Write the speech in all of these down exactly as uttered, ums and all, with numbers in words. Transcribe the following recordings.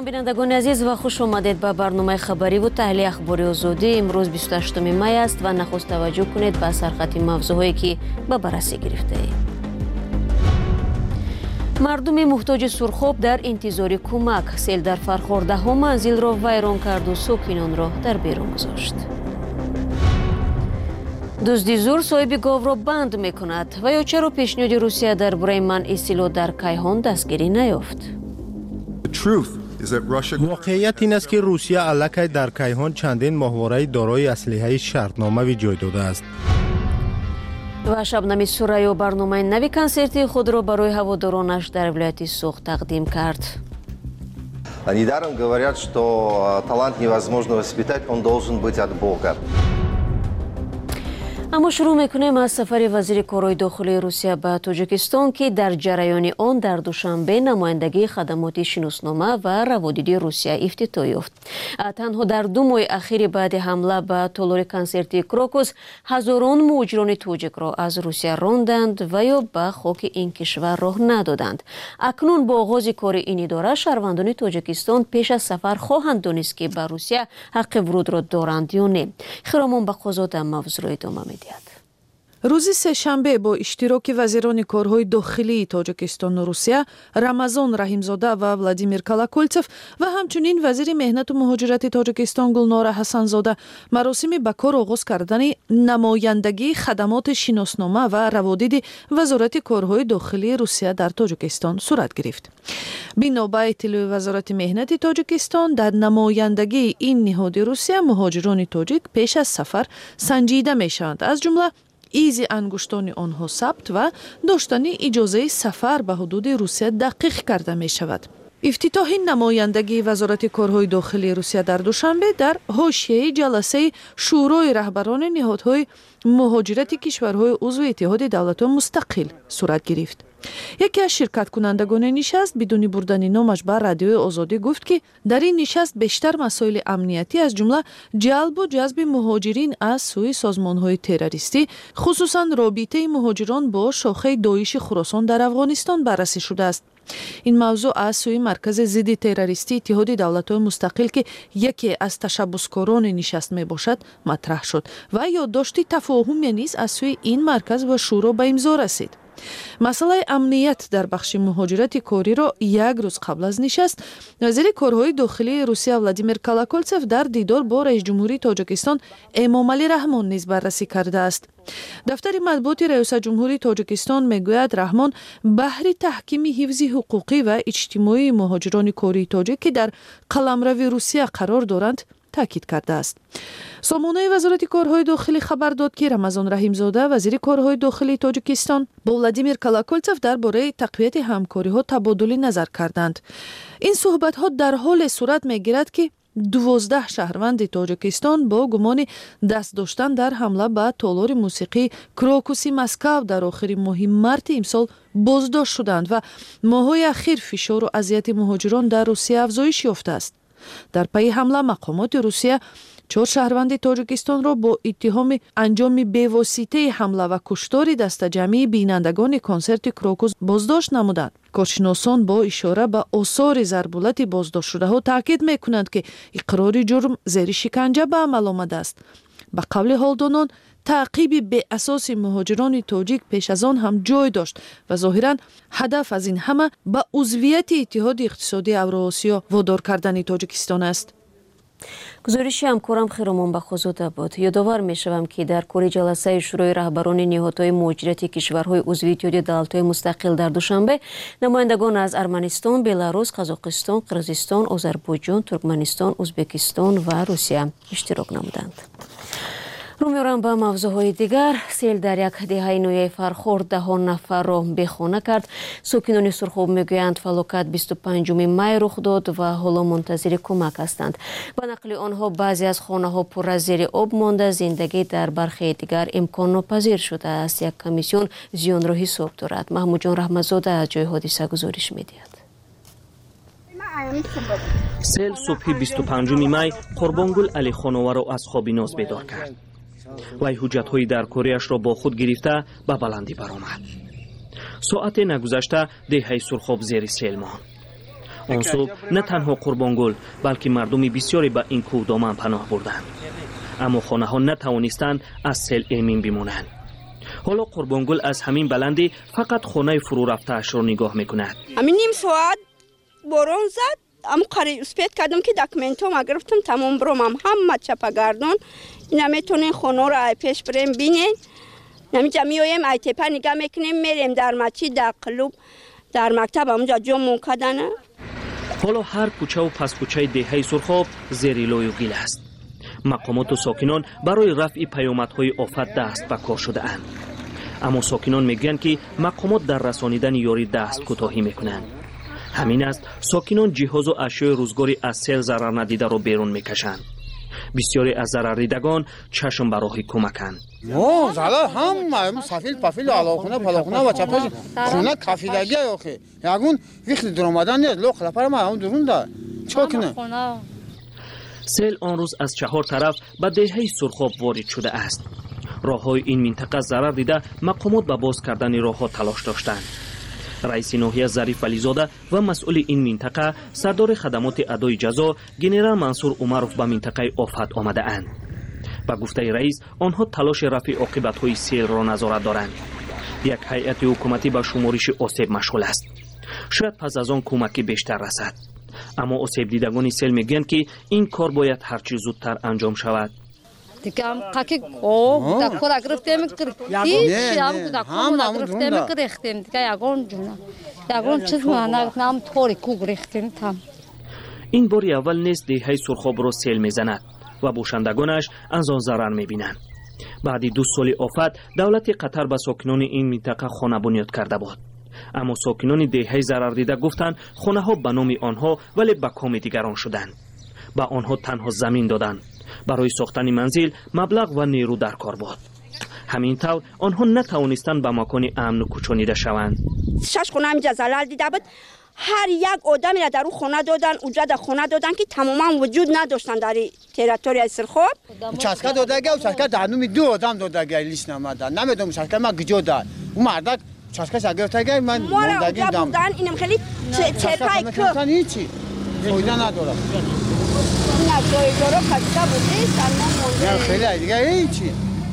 بینندگان عزیز و خوش آمدید به برنامه خبری و تحلیل اخباری آزادی. امروز بیست و هشتم می است و نخست توجه کنید به سرخط موضوعاتی که به بررسی گرفته ایم. مردم محتاج سرخاب در انتظار کمک. سیل در فرخار ده ها منزل را ویران کرد و ساکنان را در بیرون گذاشت. دزدی زور صاحب گاو را بند می کند و یا چرا پیشنهاد روسیه درباره منع سیلات در کیهان دستگیری نیافت؟ واقعیت این است که روسیه علاقه در کیهان چندین ماهواره دارای اسلحه شرطنامه جای داده است. و شبنم سوریا برنامه نوی کنسرتی خود را برای هوادارانش در ولایت سوخت تقدیم کرد. Недаром говорят, что талант невозможно воспитать, он должен быть от Бога. اما شروع میکنیم از سفر وزیر کارهای داخلی روسیه به تاجیکستان که در جریان آن در دوشنبه نمایندگی خدمات شناسنامه و روادیدی روسیه افتتاح یافت. تنها در دو ماه اخیر بعد حمله به تالار کنسرتی کراکوس هزاران مهاجران تاجیک را از روسیه راندند و یا به خاک این کشور راه ندادند. اکنون با آغاز کار این اداره شهروندان تاجیکستان پیش از سفر خواهند دانست که به روسیه حق ورود را دارند یا نه. خرامان به قضا در موضوع ادامه می‌دهد. روز سه‌شنبه با اشتراک وزیران کارهای داخلی تاجیکستان و روسیه رمضان رحیمزاده و ولادیمیر کالاکولتف و همچنین وزیر مهنت و مهاجرت تاجیکستان گلنار حسنزاده مراسمی به کار آغاز کردن نمایندگی خدمات شناسنامه و روادید وزارت کارهای داخلی روسیه در تاجیکستان صورت گرفت. بنا به اطلاع وزارت مهنت تاجیکستان در نمایندگی این نهاد روسیه مهاجران تاجیک پیش از سفر سنجیده میشوند، از جمله ایزی انگشتان آنها ثبت و داشتن اجازه سفر به حدود روسیه دقیق کرده می شود. افتتاح نمایندگی وزارت کارهای داخلی روسیه در دوشنبه در حاشیه جلسه شورای رهبران نهادهای مهاجرت کشورهای عضو اتحاد دولت‌های مستقل صورت گرفت. یکی از شرکت کنندگان نشست بدون بردن نامش به رادیوی آزادی گفت که در این نشست بیشتر مسائل امنیتی از جمله جلب و جذب مهاجرین از سوی سازمان‌های تروریستی، خصوصا رابطه مهاجران با شاخه داعش خراسان در افغانستان بررسی شده است. این موضوع از سوی مرکز ضد تروریستی اتحاد دولت‌های مستقل که یکی از تشبسکاران نشست می باشد مطرح شد و یادداشت تفاهمی نیز از سوی این مرکز و شورا به امضا رسید. مسئله امنیت در بخش مهاجرت کاری را یک روز قبل از نشست وزیر کارهای داخلی روسیه ولادیمیر کالاکولتف در دیدار با رئیس جمهوری تاجیکستان امامعلی رحمان نیز بررسی کرده است. دفتر مطبوعات رئیس جمهوری تاجیکستان میگوید رحمان بهر تحکیم حفظ حقوقی و اجتماعی مهاجران کاری تاجیک که در قلمرو روسیه قرار دارند تاکید کرده است. سامانه وزارت کارهای داخلی خبر داد که رمضان رحیمزاده وزیر کارهای داخلی تاجیکستان با ولادیمیر کالاکولتف درباره تقویت همکاری ها تبادل نظر کردند. این صحبت ها در حال صورت میگیرد که دوازده شهروند تاجیکستان با گمان دست داشتن در حمله به تالار موسیقی کراکوسی مسکو در آخر ماه مارت امسال بازداشت شدند و ماه‌های اخیر فشار و اذیت مهاجران در روسیه افزایش یافته است. در پی حمله مقامات روسیه چهار شهروند تاجیکستان را با اتهام انجام بی‌واسطه حمله و کشتار دست جمعی بینندگان کنسرت کراکوس بازداشت نمودند. کارشناسان با اشاره به آثار ضربالت بازداشت شده ها تاکید میکنند که اقرار جرم زیر شکنجه به عمل آمده است. به قول حالدانان تعقیب به اساس مهاجران تاجیک پیش از آن هم جای داشت و ظاهراً هدف از این همه به عضویت اتحاد اقتصادی اوراسیا وادار کردن تاجیکستان است. گزارش همکارم خیرامان بخوزاده بود. یادآور میشوم که در کار جلسه شورای رهبران نهادهای مهاجرت کشورهای عضو اتحاد دولت‌های مستقل در دوشنبه نمایندگان از ارمنستان، بلاروس، قزاقستان، قرقیزستان، آذربایجان، ترکمنستان، ازبکستان و روسیه اشتراک نمودند. رو می‌روم به موضوعهای دیگر. سیل در یک دهه نوی فرخار ده ها نفر را بیخانه کرد. ساکنان سرخاب میگویند فلاکت بیست و پنجم می رخ داد و حالا منتظر کمک هستند. به نقل آنها بعضی از خانه ها پر از زیر آب مانده، زندگی در برخی دیگر امکان ناپذیر شده است. یک کمیسیون زیان را حساب دارد. محمود جان رحمتزاده از جای حادثه گزارش می‌دهد. سیل صبح بیست و پنجم می قربانگل علی خانوار را از خواب ناز بیدار کرد. وی حجت‌های در کاریش را با خود گرفته به بلندی برآمد. ساعت نگذشته دهه سرخاب زیر سیل ماند. آن صبح نه تنها قربانگل بلکه مردم بسیاری به این کوه دامن پناه بردند، اما خانه ها نتوانستند از سیل امین بمانند. حالا قربانگل از همین بلندی فقط خانه فرو رفته اش را نگاه میکند. همین نیم ساعت باران زد، اما قریب اسپیت کردم که داکومنتام گرفتم، تمام برام همه چپا گردون. اینا میتونین خانه را پیش بریم بینین. نمیجا میایم ای تپه نگاه میکنیم، میریم در مسجد، در کلوب، در مکتب، اونجا جمع کردن. حالا هر کوچه و پس کوچه دهه سرخاب زیر لوی و گل است. مقامات و ساکنان برای رفع پیامدهای آفت دست به کار شده اند. اما ساکنان میگویند که مقامات در رسانیدن یاری دست کوتاهی میکنند. همین است ساکنان جهاز و اشیاء روزگاری از سیل ضرر ندیده را بیرون میکشند. بسیاری از ضرر دیدگان چشم به راه کمکند. نه زلا هم سفیل پفیل علاخونه پلاخونه و چپش خونه کافیدگی آخه یگون وقت در اومدن نیست لو خلافر ما هم درون ده چا کنه. سیل آن روز از چهار طرف به دهه سرخاب وارد شده است. راههای این منطقه ضرر دیده مقامات به باز کردن راهها تلاش داشتند. رئیس ناحیه ظریف ولیزاده و مسئول این منطقه سردار خدمات ادای جزا گنرال منصور عمروف به منطقه آفت آمده اند. با گفته رئیس آنها تلاش رفع عاقبت‌های سیل را نظارت دارند. یک هیئت حکومتی به شمارش آسیب مشغول است. شاید پس از آن کمکی بیشتر رسد. اما آسیب دیدگان سیل میگویند که این کار باید هرچی زودتر انجام شود. دیگم قاکی کو دکور گرفتیم هیچ هم دکور گرفتیم گرفتیم دیگه یگون جونا یگون چیز ما نام طوری کو گرفتیم تام. این باری اول نیست دهه سرخاب را سیل میزند و باشندگانش از آن ضرر میبینند. بعد دو سال آفت دولت قطر به ساکنان این منطقه خانه بنیاد کرده بود. اما ساکنان دهه ضرر دیده گفتند خانه ها به نام آنها ولی به کام دیگران شدند. به آنها تنها زمین دادند. برای ساختن منزل مبلغ و نیرو در کار بود. همین طور آنها نتوانستند به مکان امن کوچانیده شوند. شش خونه همینجا زلال دیده بود. هر یک آدمی را در اون خونه دادن، اجرت خونه دادن که تماما وجود نداشتن در تریتوری سرخاب. چسکا دادگی و چسکا دانومی دو آدم دادگی لیست نمیدن. نمیدونم چسکا ما گجو داد. اون مرد چسکا شگرتگی من موندگی دام. بودن اینم خیلی چپای کو. هیچی. فایده نداره. نه جای جورا کشته بودی سلمان مونده. خیلی دیگه هیچی.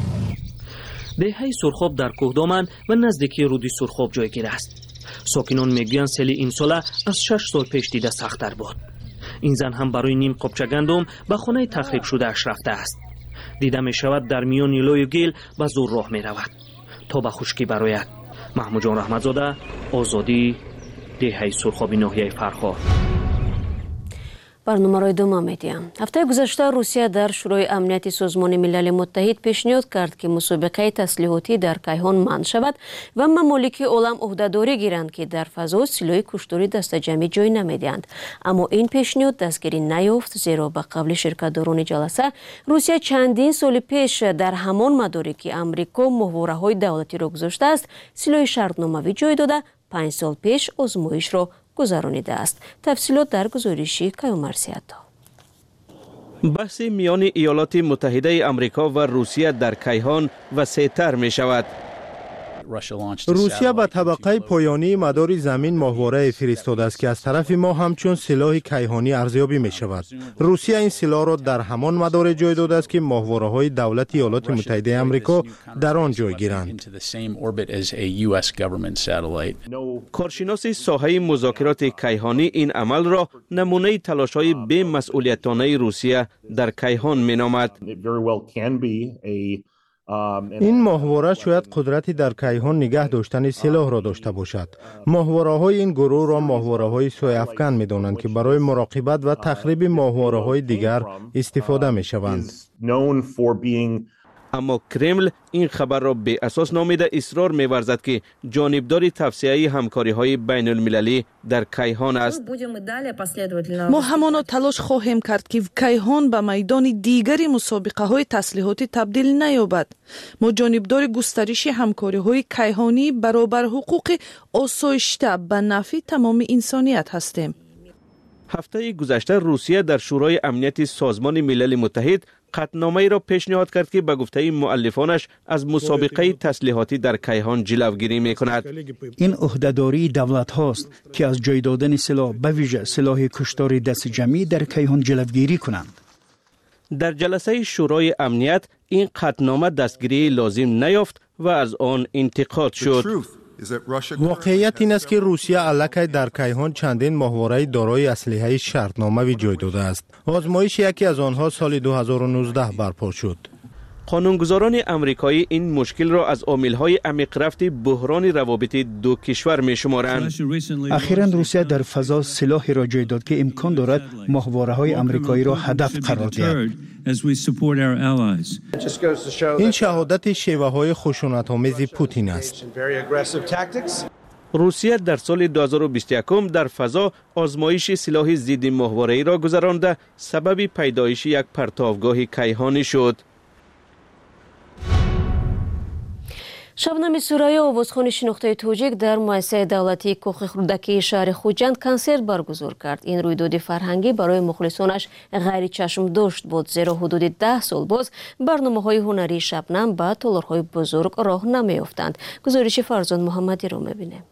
دهه سرخاب در کوهدامن و نزدیکی رود سرخاب جایگیر است. ساکنان میگویند سیل این سال از شش سال پیش دیده سخت‌تر بود. این زن هم برای نیم قبچه گندم به خانه تخریب شده اش رفته است. دیده می شود در میان لوی و گل به زور راه می رود تا به خشکی برآید. محمود جان رحمتزاده، آزادی، دهه سرخاب ناحیه فرخار. برنامه را ادامه میدیم. هفته گذشته روسیه در شورای امنیت سازمان ملل متحد پیشنهاد کرد که مسابقه تسلیحاتی در کیهان منع شود و ممالک عالم عهدهداری گیرند که در فضا سلاح کشتاری دست جمعی جای نمیدهند. اما این پیشنهاد دستگیری نیافت، زیرا به قبل شرکتداران جلسه روسیه چندین سال پیش در همان مداری که امریکا محورهای دولتی را گذاشته است سلاح شرطنامه‌ای جای داده پنج سال پیش آزمایش را گذرانیده است. تفصیلات در گزارشی کیومرسیاتا. بحث میان ایالات متحده آمریکا و روسیه در کیهان وسیع‌تر می شود. روسیه به طبقه پایانی مدار زمین ماهواره فرستاده است که از طرف ما همچون سلاح کیهانی ارزیابی می شود. روسیه این سلاح را در همان مدار جای داده است که ماهواره های دولت ایالات متحده آمریکا در آن جای گیرند. کارشناس ساحه مذاکرات کیهانی این عمل را نمونه تلاش های بی مسئولیتانه روسیه در کیهان می نامد. این ماهواره شاید قدرتی در کیهان نگه داشتن سلاح را داشته باشد. ماهواره های این گروه را ماهواره های سوی افکن می دانند که برای مراقبت و تخریب ماهواره های دیگر استفاده می شوند. اما کرمل این خبر را به اساس نامیده اصرار می‌ورزد که جانبدار توسعه همکاری‌های بین المللی در کیهان است. ما همانا تلاش خواهیم کرد که کیهان به میدان دیگری مسابقه‌های تسلیحاتی تبدیل نیابد. ما جانبدار گسترش همکاری‌های کیهانی برابر حقوق آسایشته به نفع تمام انسانیت هستیم. هفته گذشته روسیه در شورای امنیت سازمان ملل متحد قطعنامه‌ای را پیشنهاد کرد که به گفته مؤلفانش از مسابقه تسلیحاتی در کیهان جلوگیری می‌کند. این عهده‌داری دولت هاست که از جای دادن سلاح به ویژه سلاح کشتار دست جمعی در کیهان جلوگیری کنند. در جلسه شورای امنیت این قطعنامه دستگیری لازم نیافت و از آن انتقاد شد. واقعیت این است که روسیه علاقه در کیهان چندین ماهواره دارای اسلحه شرطنامه جای داده است. آزمایش یکی از آنها سال دو هزار و نوزده برپا شد. قانونگذاران امریکایی این مشکل را از عامل‌های عمیق‌رفت بحران روابط دو کشور می‌شمارند. اخیراً روسیه در فضا سلاحی را جای داد که امکان دارد ماهواره‌های امریکایی را هدف قرار دهد. این شهادت شیوه‌های خشونت‌آمیز پوتین است. روسیه در سال دو هزار و بیست و یک در فضا آزمایش سلاح ضد ماهواره‌ای را گذرانده سبب پیدایش یک پرتابگاه کیهانی شد. شبنم سورایی آوازخوان شناخته توجیک در مؤسسه دولتی کوخ خردکی شهر خوجند کنسرت برگزار کرد. این رویداد فرهنگی برای مخلصانش غیر چشم داشت بود، زیرا حدود ده سال باز برنامه‌های هنری شبنم به تالارهای بزرگ راه نمی‌یافتند. گزارش فرزان محمدی را می‌بینیم.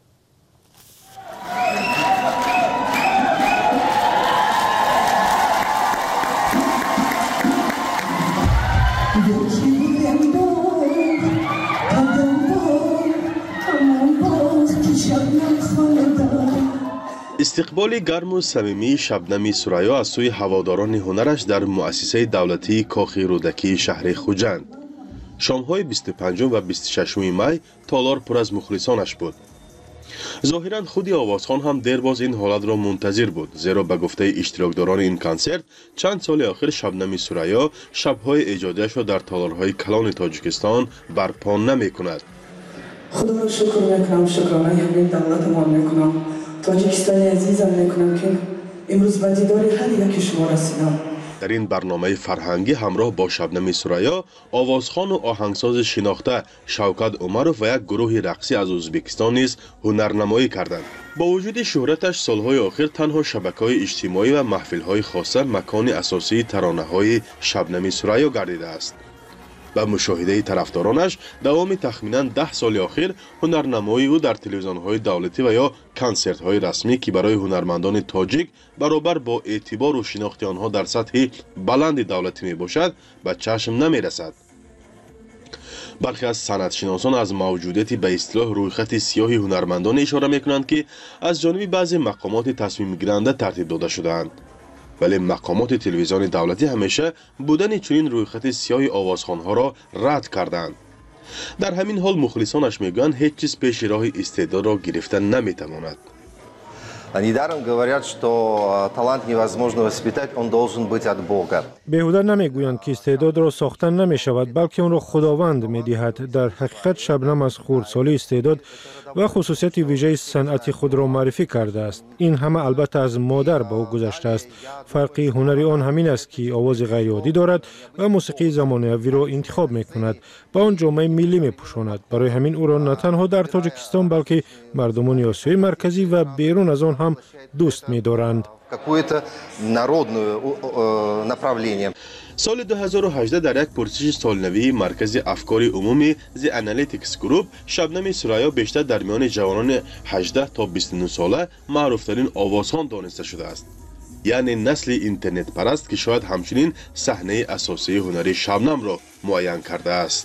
استقبال گرم و صمیمی شبنم سوریا از سوی هواداران هنرش در مؤسسه دولتی کاخ رودکی شهر خوجند. شام‌های بیست و پنجم و بیست و ششم می تالار پر از مخلصانش بود. ظاهراً خودی آوازخوان هم دیر باز این حالت را منتظر بود، زیرا به گفته اشتراکداران این کنسرت چند سال آخر شبنم سوریا شب‌های ایجادیش را در تالارهای کلان تاجیکستان برپا نمی‌کند. خدا را شکر میکنم، شکرانه همین دولتمان میکنم، تاجیکستانی عزیزم میکنم که امروز به دیدار هر یک شما رسیدم. در این برنامه فرهنگی همراه با شبنم سوریا آوازخوان و آهنگساز شناخته شوکت عمرов و یک گروه رقصی از ازبکستان نیز هنرنمایی کردند. با وجود شهرتش سالهای آخر تنها شبکه‌های اجتماعی و محفل‌های خاصه مکان اساسی ترانه‌های شبنم سوریا گردیده است. و مشاهده طرفدارانش دوام تخمیناً ده سال آخر هنرنمایی او در تلویزیون‌های دولتی و یا کنسرت‌های رسمی که برای هنرمندان تاجیک برابر با اعتبار و شناخت آنها در سطح بلند دولتی میباشد به چشم نمیرسد. برخی از صنعتشناسان از موجودیت به اصطلاح رویخط سیاه هنرمندان اشاره میکنند که از جانب بعضی مقامات تصمیم گیرنده ترتیب داده شده‌اند. ولی مقامات تلویزیون دولتی همیشه بودن چنین رویخط سیاه آوازخوان‌ها را رد کردند. در همین حال مخلصانش میگویند هیچ چیز پیش راه استعداد را گرفتن نمیتواند. Недаром говорят, что талант невозможно воспитать, он должен быть от Бога. بیهوده نمیگویند که استعداد را ساختن نمی شود، بلکه آن را خداوند می دهد. در حقیقت شبنم از خردسالی استعداد و خصوصیت ویژه صنعتی خود را معرفی کرده است. این همه البته از مادر به او گذشته است. فرقی هنری آن همین است که آواز غیر عادی دارد و موسیقی زمانه‌ای را انتخاب می کند. با آن جامعه ملی می پوشاند. برای همین او را نه تنها در تاجیکستان بلکه مردمان آسیای مرکزی و بیرون از آن هم دوست می دارند. سال دو هزار و هجده در یک پرسش سالنوی مرکز افکار عمومی زی انالیتیکس گروپ شبنم سوریا بیشتر در میان جوانان هجده تا بیست و نه ساله معروفترین آوازخوان دانسته شده است. یعنی نسل اینترنت پرست که شاید همچنین صحنه اساسی هنری شبنم را معین کرده است.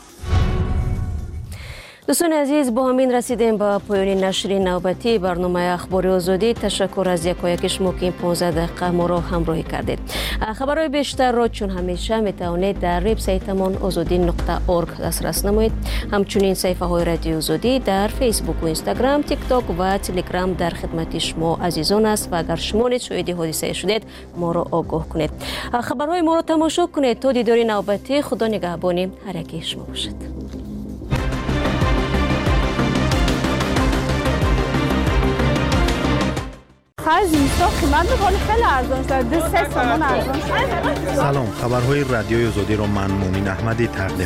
دوستان عزیز، با همین رسیدیم به پایان نشر نوبتی برنامه اخبار آزادی. تشکر از یکایک شما که این پانزده دقیقه ما را همراهی کردید. خبرهای بیشتر را چون همیشه میتوانید در وبسایتمان آزادی نقطه اورگ دسترس نمایید. همچنین صفحه های رادیو آزادی در فیسبوک و اینستاگرام، تیک تاک و تلگرام در خدمت شما عزیزان است و اگر شما نیز شاهد حادثه شدید ما را آگاه کنید. خبرهای ما را تماشا کنید. تا دیدار نوبتی، خدا نگهبان هر یک شما باشد. Faz isso. تا قیمت ولی خیلی ارزان شده دو سه تومان ارزان شده. سلام، خبرهای رادیوی آزادی را من مومین احمدی تقدیم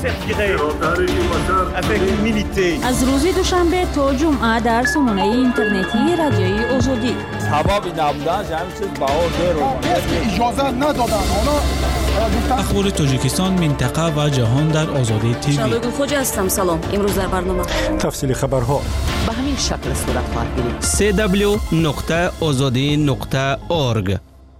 می‌کنم. از روز دوشنبه تا جمعه در سامانه اینترنتی رادیوی آزادی. سبب نبودن همین چیز بهار داره. اجازه ندادن اونا. اخبار تاجیکستان، منطقه و جهان در آزادی تیوی. شادو خوجا هستم. سلام. امروز در برنامه تفصیل خبرها به همین شکل صورت خواهد گرفت. سی دبلیو نقطه آزادی نقطه اورگ.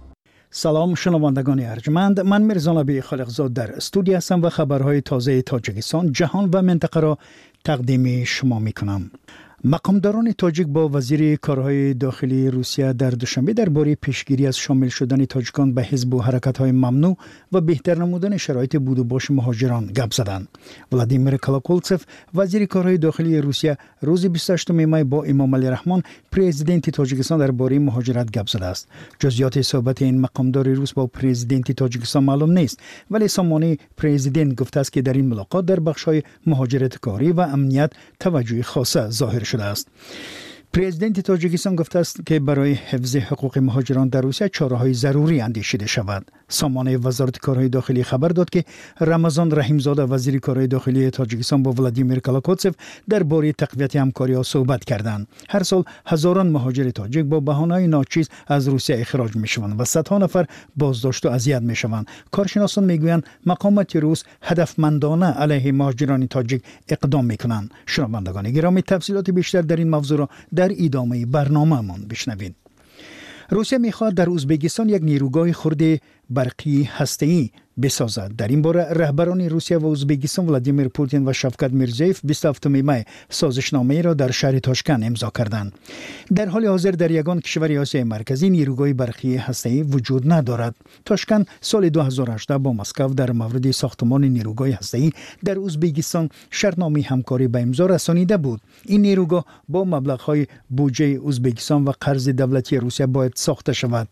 سلام شنوندگان ارجمند، من میرزا نبی خالقزاد در استودیو هستم و خبرهای تازه تاجیکستان، جهان و منطقه را تقدیم شما میکنم. مقامداران تاجیک با وزیر کارهای داخلی روسیه در دوشنبه درباره پیشگیری از شامل شدن تاجیکان به حزب و حرکت‌های ممنوع و بهتر نمودن شرایط بود و باش مهاجران گپ زدند. ولادیمیر کالاکولتسف وزیر کارهای داخلی روسیه روز بیست و هشتم می با امام علی رحمان پرزیدنت تاجیکستان درباره مهاجرت گپ زده است. جزئیات صحبت این مقامدار روس با پرزیدنت تاجیکستان معلوم نیست، ولی سامانه پرزیدنت گفته است که در این ملاقات در بخش‌های مهاجرت کاری و امنیت توجه خاصه ظاهر شده است. پرزیدنت تاجیکستان گفته است که برای حفظ حقوق مهاجران در روسیه چاره‌های ضروری اندیشیده شود. سامانه وزارت کارهای داخلی خبر داد که رمضان رحیمزاده وزیر کارهای داخلی تاجیکستان با ولادیمیر کالاکوتسف درباره تقویت همکاری‌ها صحبت کردند. هر سال هزاران مهاجر تاجیک با بهانه‌های ناچیز از روسیه اخراج می‌شوند و صدها نفر بازداشت و اذیت می‌شوند. کارشناسان می‌گویند مقامات روس هدفمندانه علیه مهاجران تاجیک اقدام می‌کنند. شنوندگان گرامی، تفصیلات بیشتر در این موضوع را در ادامه برنامه‌مان بشنوید. روسیه می‌خواهد در ازبکستان یک نیروگاه خرد برقی هسته‌ای بسازد. در این باره رهبران روسیه و ازبکستان ولادیمیر پوتین و شفقت میرزیف بیست و هفتم می سازشنامه را در شهر تاشکند امضا کردند. در حال حاضر در یگان کشور آسیای مرکزی نیروگاه برقی هسته‌ای وجود ندارد. تاشکند سال دو هزار و هجده با مسکو در مورد ساختمان نیروگاه هسته‌ای در ازبکستان شرطنامه همکاری به امضا رسانیده بود. این نیروگاه با مبلغ‌های بودجه ازبکستان و قرض دولتی روسیه باید ساخته شود.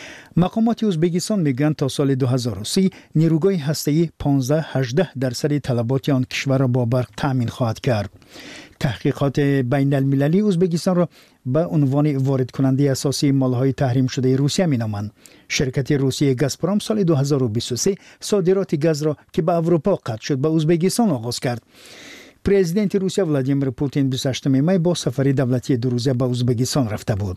مقامات ازبکستان میگویند تا سال دو هزار و سی نیروگاه هسته‌ای پانزده هجده درصد طلبات آن کشور را با برق تامین خواهد کرد. تحقیقات بین المللی ازبکستان را به عنوان وارد کننده اساسی مالهای تحریم شده روسیه مینامند. شرکت روسیه گازپروم سال دو هزار و بیست و سه صادرات گاز را که به اروپا قطع شد به ازبکستان آغاز کرد. پرزیدنت روسیه ولادیمیر پوتین بیست و هشتم می با سفر دولتی دو روزه به ازبکستان رفته بود.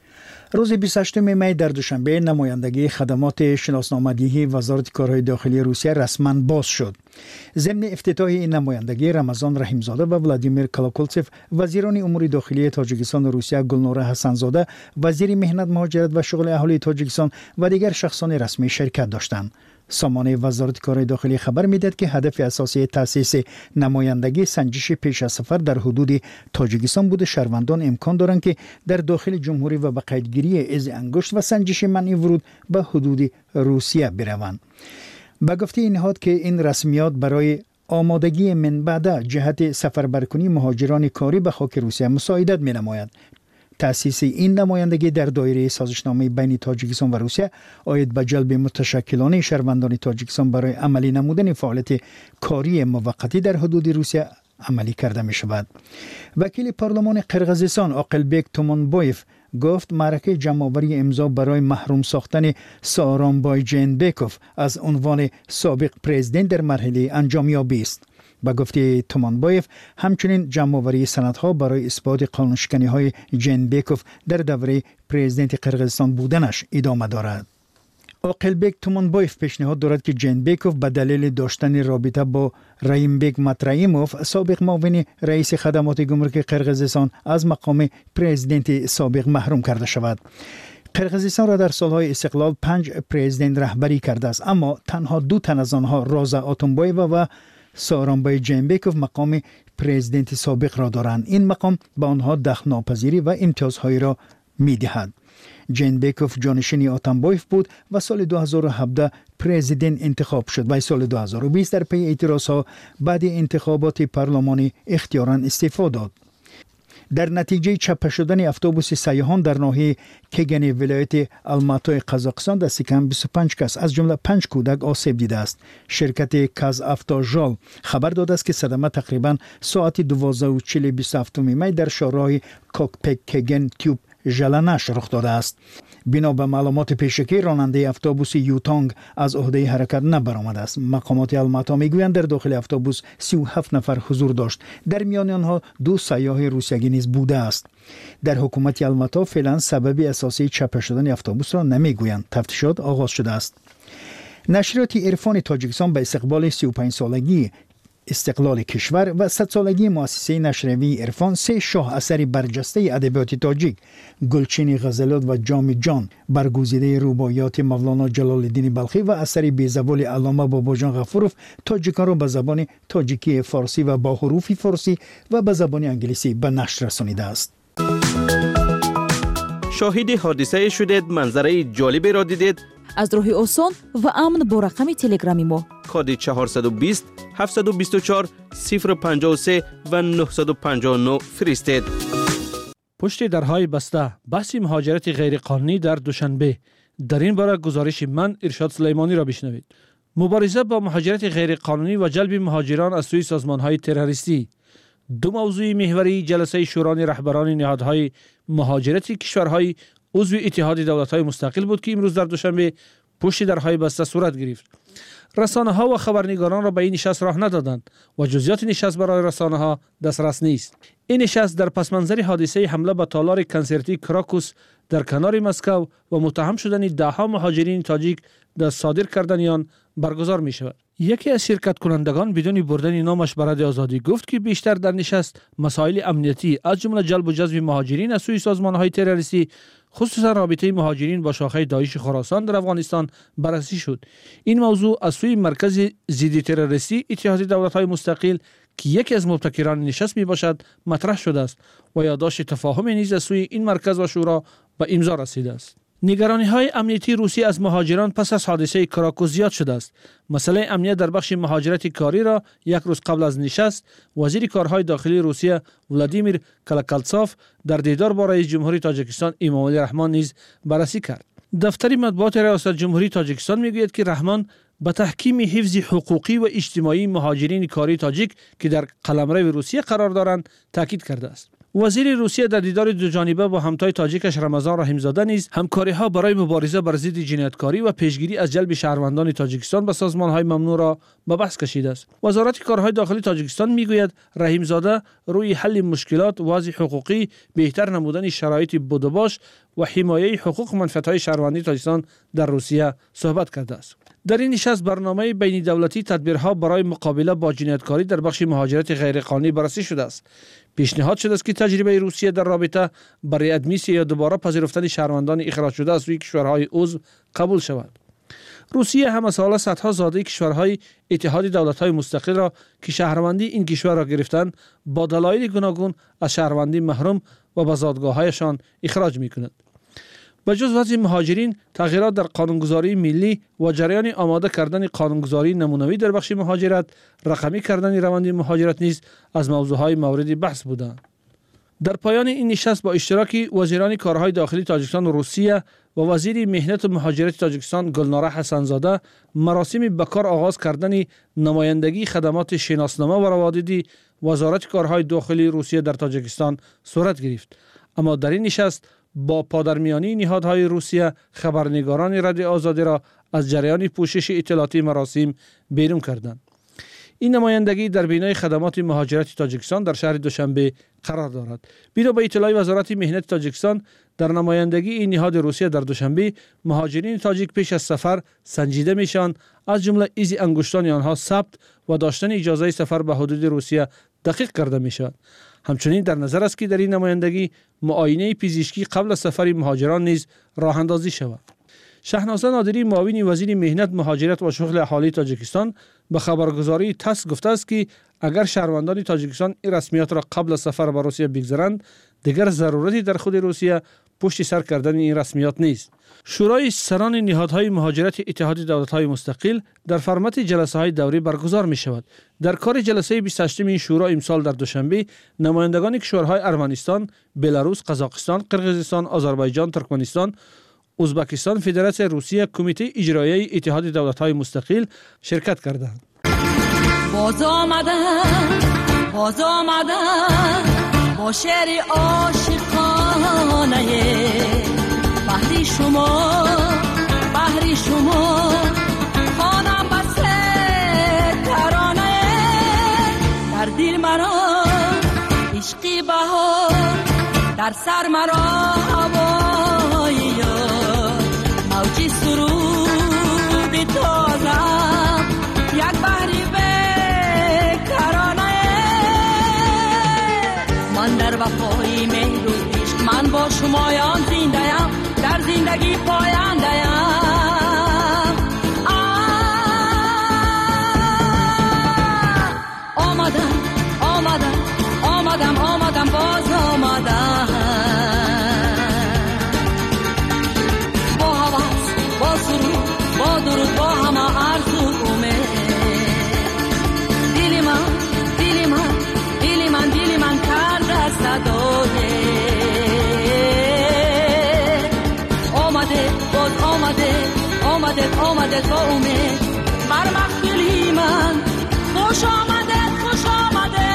روز بیست و هشتم می در دوشنبه نمایندگی خدمات شناسنامه‌دهی وزارت کارهای داخلی روسیه رسما باز شد. ضمن افتتاح این نمایندگی رمضان رحیمزاده و ولادیمیر کالاکولتسف وزیران امور داخلی تاجیکستان و روسیه، گلنوره حسنزاده وزیر مهنت، مهاجرت و شغل اهالی تاجیکستان و دیگر شخصان رسمی شرکت داشتند. سامانه وزارت کارهای داخلی خبر میدهد که هدف اساسی تأسیس نمایندگی سنجش پیش از سفر در حدود تاجیکستان بوده. شهروندان امکان دارند که در داخل جمهوری و به قیدگیری از انگشت و سنجش منع ورود به حدود روسیه بروند. به گفته این نهاد که این رسمیات برای آمادگی من بعد جهت سفربرکنی مهاجران کاری به خاک روسیه مساعدت می نماید. تأسیس این نمایندگی در دایره سازشنامه بین تاجیکستان و روسیه آید به جلب متشکلانه شهروندان تاجیکستان برای عملی نمودن فعالیت کاری موقتی در حدود روسیه عملی کرده می شود. وکیل پارلمان قرقیزستان عاقلبک تومانبایف گفت معرکه جمع‌آوری امضا برای محروم ساختن سارانبای جینبکوف از عنوان سابق پرزیدنت در مرحله انجامیابی است. با گفته تومانبایف همچنین جمع‌آوری سندها برای اثبات قانونشکنی‌های جینبکوف در دوره پرزیدنت قرقیزستان بودنش ادامه دارد. عاقلبک تومانبایف پیشنهاد دارد که جینبکوف به دلیل داشتن رابطه با رایمبک مترایموف سابق معاون رئیس خدمات گمرک قرقیزستان از مقام پرزیدنت سابق محروم کرده شود. قرقیزستان را در سالهای استقلال پنج پرزیدنت رهبری کرده است، اما تنها دو تن از آنها رازا آتونبایوا و سارانبای جینبکوف مقام پرزیدنت سابق را دارند. این مقام به آنها دخل ناپذیری و امتیازهایی را می‌دهد. جینبکوف جانشین آتونبایف بود و سال دو هزار و هفده پرزیدنت انتخاب شد و سال دو هزار و بیست در پی اعتراضها بعد انتخابات پارلمانی اختیاراً استعفا داد. در نتیجه چپه شدن اتوبوس سیاحان در ناحیه کگن ولایت الماتای قزاقستان دست کم بیست و پنج کس از جمله پنج کودک آسیب دیده است. شرکت کازافتاژال خبر داده است که صدمه تقریبا ساعت دوازده و چهل بیست و هفتم می در شهرهای کوکپک کگن تیوب ژلنش رخ داده است. بنا به معلومات پیشکی راننده اتوبوس یوتانگ از عهده حرکت نبرآمده است. مقامات الماتا میگویند در داخل اتوبوس سی و هفت نفر حضور داشت. در میان آنها دو سیاح روسیایی نیز بوده است. در حکومت الماتا فعلا سبب اساسی چپه شدن اتوبوس را نمیگویند. تفتیشات آغاز شده است. نشریات عرفان تاجیکستان به استقبال سی و پنج سالگی استقلال کشور و صد سالگی مؤسسه نشریه عرفان سه شاه اثر برجسته ادبیات تاجیک گلچین غزلات و جام جان، برگزیده رباعیات مولانا جلال الدین بلخی و اثر بیزوال علامه باباجان غفورов تاجیکان را به زبان تاجیکی فارسی و با حروف فارسی و به زبان انگلیسی به نشر رسانیده است. شاهد حادثه شدید، منظره جالبی را دیدید. از راه آسان و امن با رقم تلگرامی ما کد چهارصد و بیست هفتصد و بیست و چهار صفر پنجاه و سه و نهصد و پنجاه و نه فرستید. پشت درهای بسته، بحث مهاجرت غیرقانونی در دوشنبه. در این باره گزارش من ارشاد سلیمانی را بشنوید. مبارزه با مهاجرت غیرقانونی و جلب مهاجران از سوی سازمان‌های تروریستی دو موضوع محوری جلسه شورای رهبران نهادهای مهاجرتی کشورهای عضو اتحاد دولت‌های مستقل بود که امروز در دوشنبه پشت درهای بسته صورت گرفت. رسانه‌ها و خبرنگاران را به این نشست راه ندادند و جزئیات نشست برای رسانه‌ها دسترس نیست. این نشست در پسمنظر حادثه حمله به تالار کنسرتی کراکوس در کنار مسکو و متهم شدن ده‌ها مهاجرین تاجیک در صادر کردن آن برگزار می شود. یکی از شرکت کنندگان بدون بردن نامش به رادیو آزادی گفت که بیشتر در نشست مسائل امنیتی از جمله جلب و جذب مهاجرین از سوی سازمان‌های تروریستی خصوصا رابطه مهاجرین با شاخه داعش خراسان در افغانستان بررسی شد. این موضوع از سوی مرکز ضد تروریستی اتحاد دولت‌های مستقل که یکی از مبتکران نشست می باشد مطرح شده است و یادداشت تفاهم نیز از سوی این مرکز و شورا به امضا رسیده است. نگرانی های امنیتی روسیه از مهاجران پس از حادثه کراکوس زیاد شده است. مسئله امنیت در بخش مهاجرت کاری را یک روز قبل از نشست وزیر کارهای داخلی روسیه ولادیمیر کلکالتسوف در دیدار با رئیس جمهوری تاجیکستان امامعلی رحمان نیز بررسی کرد. دفتر مطبوعات ریاست جمهوری تاجیکستان میگوید که رحمان به تحکیم حفظ حقوقی و اجتماعی مهاجرین کاری تاجیک که در قلمرو روسیه قرار دارند تاکید کرده است. وزیر روسیه در دیدار دو جانبه با همتای تاجیکش رمضان رحیمزاده نیز همکاری‌ها برای مبارزه بر ضد جنایتکاری و پیشگیری از جلب شهروندان تاجیکستان به سازمان‌های ممنوع را به بحث کشیده است. وزارت کارهای داخلی تاجیکستان میگوید رحیمزاده روی حل مشکلات، وضع حقوقی، بهتر نمودن شرایط بودباش و حمایه حقوق منفعت‌های شهروندی تاجیکستان در روسیه صحبت کرده است. در این نشست برنامه بین دولتی تدبیرها برای مقابله با جنایتکاری در بخش مهاجرت غیرقانونی بررسی شده است. پیشنهاد شده است که تجربه روسیه در رابطه با ریادمیسی یا دوباره پذیرفتن شهروندان اخراج شده از سوی کشورهای عضو قبول شود. روسیه هم از حال صدها زاده کشورهای اتحاد دولت‌های مستقل را که شهروندی این کشور را گرفتند با دلایل گوناگون از شهروندی محروم و به زادگاه‌هایشان اخراج می‌کند. به جز وضع مهاجرین، تغییرات در قانونگذاری ملی و جریان آماده کردن قانونگذاری نمونوی در بخش مهاجرت، رقمی کردن روند مهاجرت نیز از موضوعهای مورد بحث بودند. در پایان این نشست با اشتراک وزیران کارهای داخلی تاجیکستان و روسیه و وزیر مهنت و مهاجرت تاجیکستان گلناره حسنزاده مراسم به کار آغاز کردن نمایندگی خدمات شناسنامه و روادیدی وزارت کارهای داخلی روسیه در تاجیکستان صورت گرفت. اما در این نشست با پادرمیانی نهادهای روسیه خبرنگاران رادیو آزادی را از جریان پوشش اطلاعاتی مراسم بیرون کردند. این نمایندگی در بینای خدمات مهاجرت تاجیکستان در شهر دوشنبه قرار دارد. بنا به اطلاع وزارت مهنت تاجیکستان، در نمایندگی این نهاد روسیه در دوشنبه مهاجرین تاجیک پیش از سفر سنجیده میشن، از جمله ایزی انگشتان آنها ثبت و داشتن اجازه سفر به حدود روسیه دقیق کرده میشد. همچنین در نظر است که در این نمایندگی معاینه پزشکی قبل از سفر مهاجران نیز راه اندازی شود. شهنازه نادری معاون وزیر مهنت، مهاجرت و شغل اهالی تاجیکستان به خبرگزاری تاس گفته است که اگر شهروندان تاجیکستان این رسمیات را قبل از سفر به روسیه بگذارند، دیگر ضرورتی در خود روسیه پشت سر کردن این رسمیات نیست. شورای سران نهادهای مهاجرت اتحاد دولت‌های مستقل در فرمت جلسه‌های دوری برگزار می‌شود. در کار جلسه بیست و هشتم این شورا امسال در دوشنبه نمایندگان کشورهای ارمنستان، بلاروس، قزاقستان، قرقیزستان، آذربایجان، ترکمنستان، ازبکستان، فدراسیون روسیه، کمیته اجرایی اتحاد دولت‌های مستقل شرکت کردند. باز آمدن باز آمدن با شعر عاشقانه بحری شما بحری شما خانم بسه ترانه در دل مرا عشقی بهار در سر مرا هوای یار موجی سرود تازم یک بحری بیکرانه من در وفای مهر و عشق من با شمایان زنده‌ام در زندگی پاینده‌ام آمدم آمدم آمدم آمدم باز آمدم با حواس با سرود با درود با همه آرزو امید دل من دل من دل من دل من کرده صدای آمده باز آمده آمده آمده با امید بر محفلی من خوش آمده خوش آمده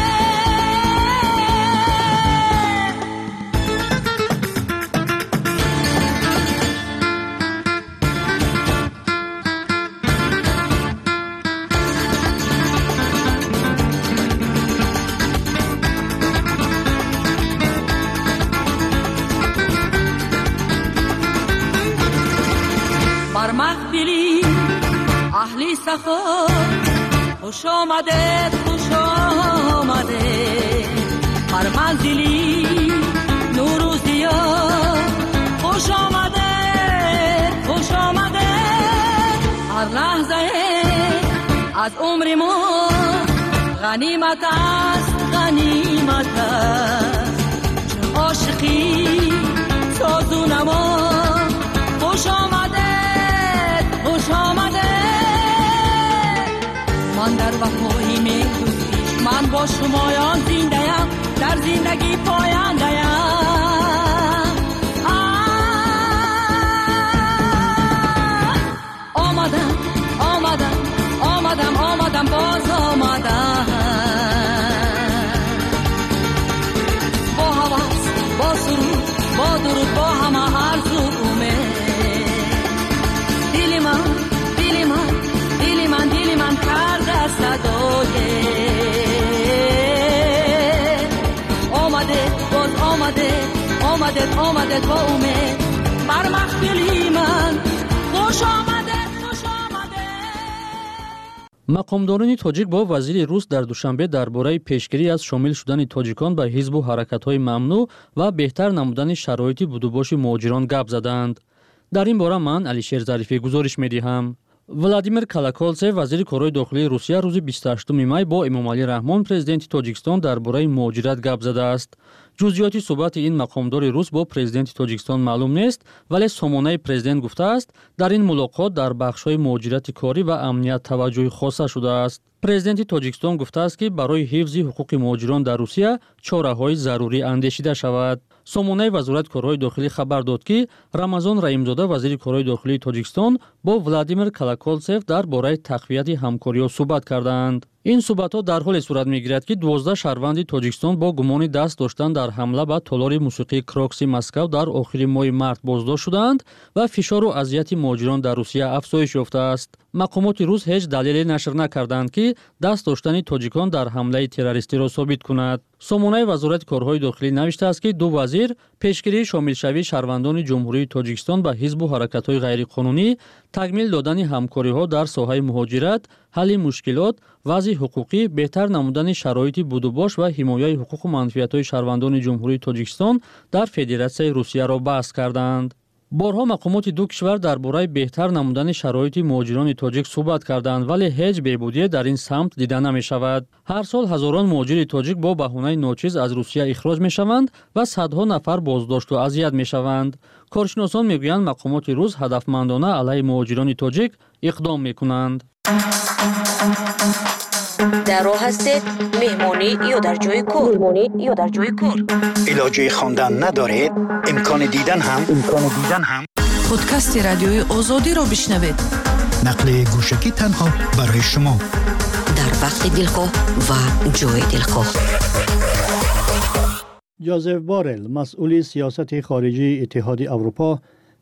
بر محفلی اهلی سخا خوش آمده خوش آمده هر منزلی نوروزیا خوش آمده خوش آمده هر لحظه از عمر ما غنیمت است غنیمت است چه عاشقی سازو نما خوش آمده خوش آمده من در وفای می‌دوزی من با شمایان زنده‌ام در زندگی پاینده‌ام آمدم آمدم آمدم آمدم باز آمدم با حواس با سرود با درود با همه آرزو امید دل من دل من دل من دل من کرده صدای آمده باز آمده آمده آمده با امید بر محفلی من خوش آمده خوش آمده. مقامداران تاجیک با وزیر روس در دوشنبه درباره پیشگیری از شامل شدن تاجیکان به حزب و حرکت‌های ممنوع و بهتر نمودن شرایط بودوباش مهاجران گپ زدند. در این باره من علیشیر ظریفی گزارش می‌دهم. ولادیمیر کالاکولتسف وزیر کارهای داخلی روسیه روز بیست و هشتم می با امامعلی رحمان پرزیدنت تاجیکستان درباره مهاجرت گپ زده است. جزئیات صحبت این مقامدار روس با پرزیدنت تاجیکستان معلوم نیست، ولی سامانه پرزیدنت گفته است در این ملاقات در بخش‌های مهاجرت کاری و امنیت توجه خاصه شده است. پرزیدنت تاجیکستان گفته است که برای حفظ حقوق مهاجران در روسیه چاره‌های ضروری اندیشیده شود. سامانه وزارت کارهای داخلی خبر داد که рамазон раимзода وزیر کارهای داخلی تاجیکستان با ولادیمیر کالاکولتسف درباره تقویت همکاری‌ها صحبت کردند. این صحبت‌ها در حالی صورت می‌گیرد که دوازده شهروند تاجیکستان با گمان دست داشتن در حمله به تالار موسیقی کراکسی مسکو در آخر ماه مارس بازداشت شدند و فشار و اذیت مهاجران در روسیه افزایش یافته است. مقامات روس هیچ دلیلی نشر نکردند که دست داشتن تاجیکان در حمله تروریستی را ثابت کند. سامانه وزارت کارهای داخلی نوشته است که دو وزیر پیشگیری شامل شوی شهروندان جمهوری تاجیکستان به حزب و حرکت‌های غیرقانونی، تکمیل دادن همکاری‌ها در ساحه مهاجرت، حل مشکلات، وضع حقوقی، بهتر نمودن شرایط بودوباش و حمایت حقوق و منفعت‌های شهروندان جمهوری تاجیکستان در فدراسیون روسیه را بحث کردند. بارها مقامات دو کشور درباره بهتر نمودن شرایط مهاجران تاجیک صحبت کردند، ولی هیچ بهبودی در این سمت دیده نمی‌شود. هر سال هزاران مهاجر تاجیک با بهانه ناچیز از روسیه اخراج می‌شوند و صدها نفر بازداشت و اذیت می‌شوند. کارشناسان می‌گویند مقامات روس هدفمندانه علیه مهاجران تاجیک اقدام می‌کنند. در راه هستید مهمانی یا در جای کار مهمانی یا در جای کار علاجه خواندن ندارید امکان دیدن هم امکان دیدن هم پادکست رادیوی آزادی را بشنوید. نقل گوشکی تنها برای شما در وقت دلخواه و جای دلخواه. جوزف بارل مسئول سیاست خارجی اتحاد اروپا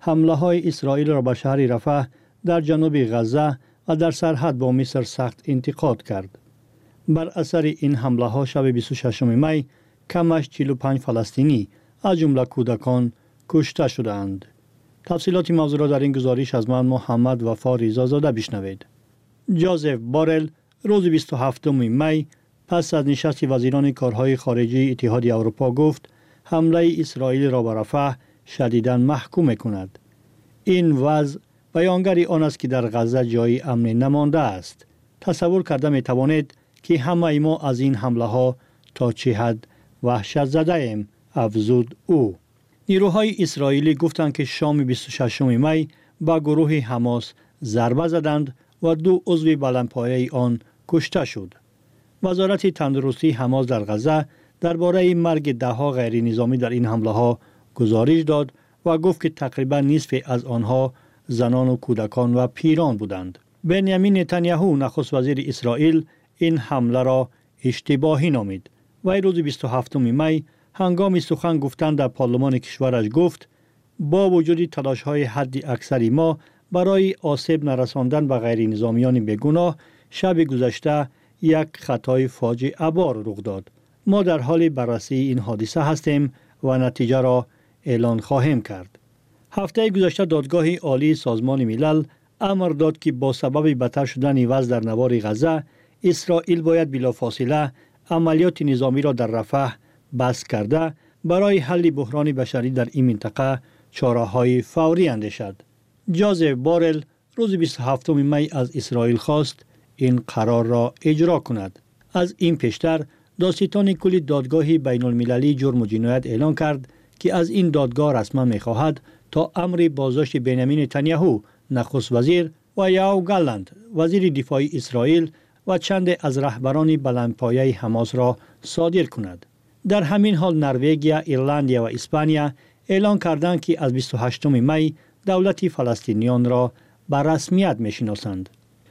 حمله های اسرائیل را به شهر رفح در جنوب غزه و در سرحد با مصر سخت انتقاد کرد. بر اثر این حمله ها شب بیست و ششم می کمش چهل و پنج فلسطینی از جمله کودکان کشته شدند. تفصیلات موضوع را در این گزارش از من محمد وفا ریزازاده بشنوید. جوزف بارل روز بیست و هفتم می پس از نشست وزیران کارهای خارجی اتحاد اروپا گفت حمله اسرائیل را به رفح شدیداً محکوم می‌کند. این وضع بیانگر آن است که در غزه جای امن نمانده است. تصور کرده می‌توانید که همه ما از این حمله ها تا چه حد وحشت زده ایم، افزود او. نیروهای اسرائیلی گفتند که شام بیست و ششم می به گروه حماس ضربه زدند و دو عضو بلندپایه آن کشته شد. وزارت تندرستی حماس در غزه درباره مرگ ده ها غیر نظامی در این حمله ها گزارش داد و گفت که تقریبا نصف از آنها زنان و کودکان و پیران بودند. بنیامین نتانیاهو نخست وزیر اسرائیل این حمله را اشتباهی نامید و روز بیست و هفتم می هنگام سخن گفتن در پارلمان کشورش گفت با وجود تلاش های حد اکثری ما برای آسیب نرساندن به غیر نظامیان بیگناه شب گذشته یک خطای فاجعه بار رخ داد. ما در حال بررسی این حادثه هستیم و نتیجه را اعلان خواهیم کرد. هفته گذشته دادگاه عالی سازمان ملل امر داد که با سبب بدتر شدن وضع در نوار غزه اسرائیل باید بلافاصله عملیات نظامی را در رفح بس کرده برای حل بحران بشری در این منطقه چاره‌های فوری اندیشد. جوزف بارل روز بیست و هفتم می از اسرائیل خواست این قرار را اجرا کند. از این پیشتر دادستان کل دادگاه بین المللی جرم و جنایت اعلان کرد که از این دادگاه رسما می‌خواهد تا امر بازداشت بنیامین نتانیاهو نخست وزیر و یائو گالند وزیر دفاع اسرائیل و چند از رهبران بلندپایه حماس را صادر کند. در همین حال نروژ، ایرلند و اسپانیا اعلان کردند که از بیست و هشتم می دولت فلسطینیان را به رسمیت می‌شناسند.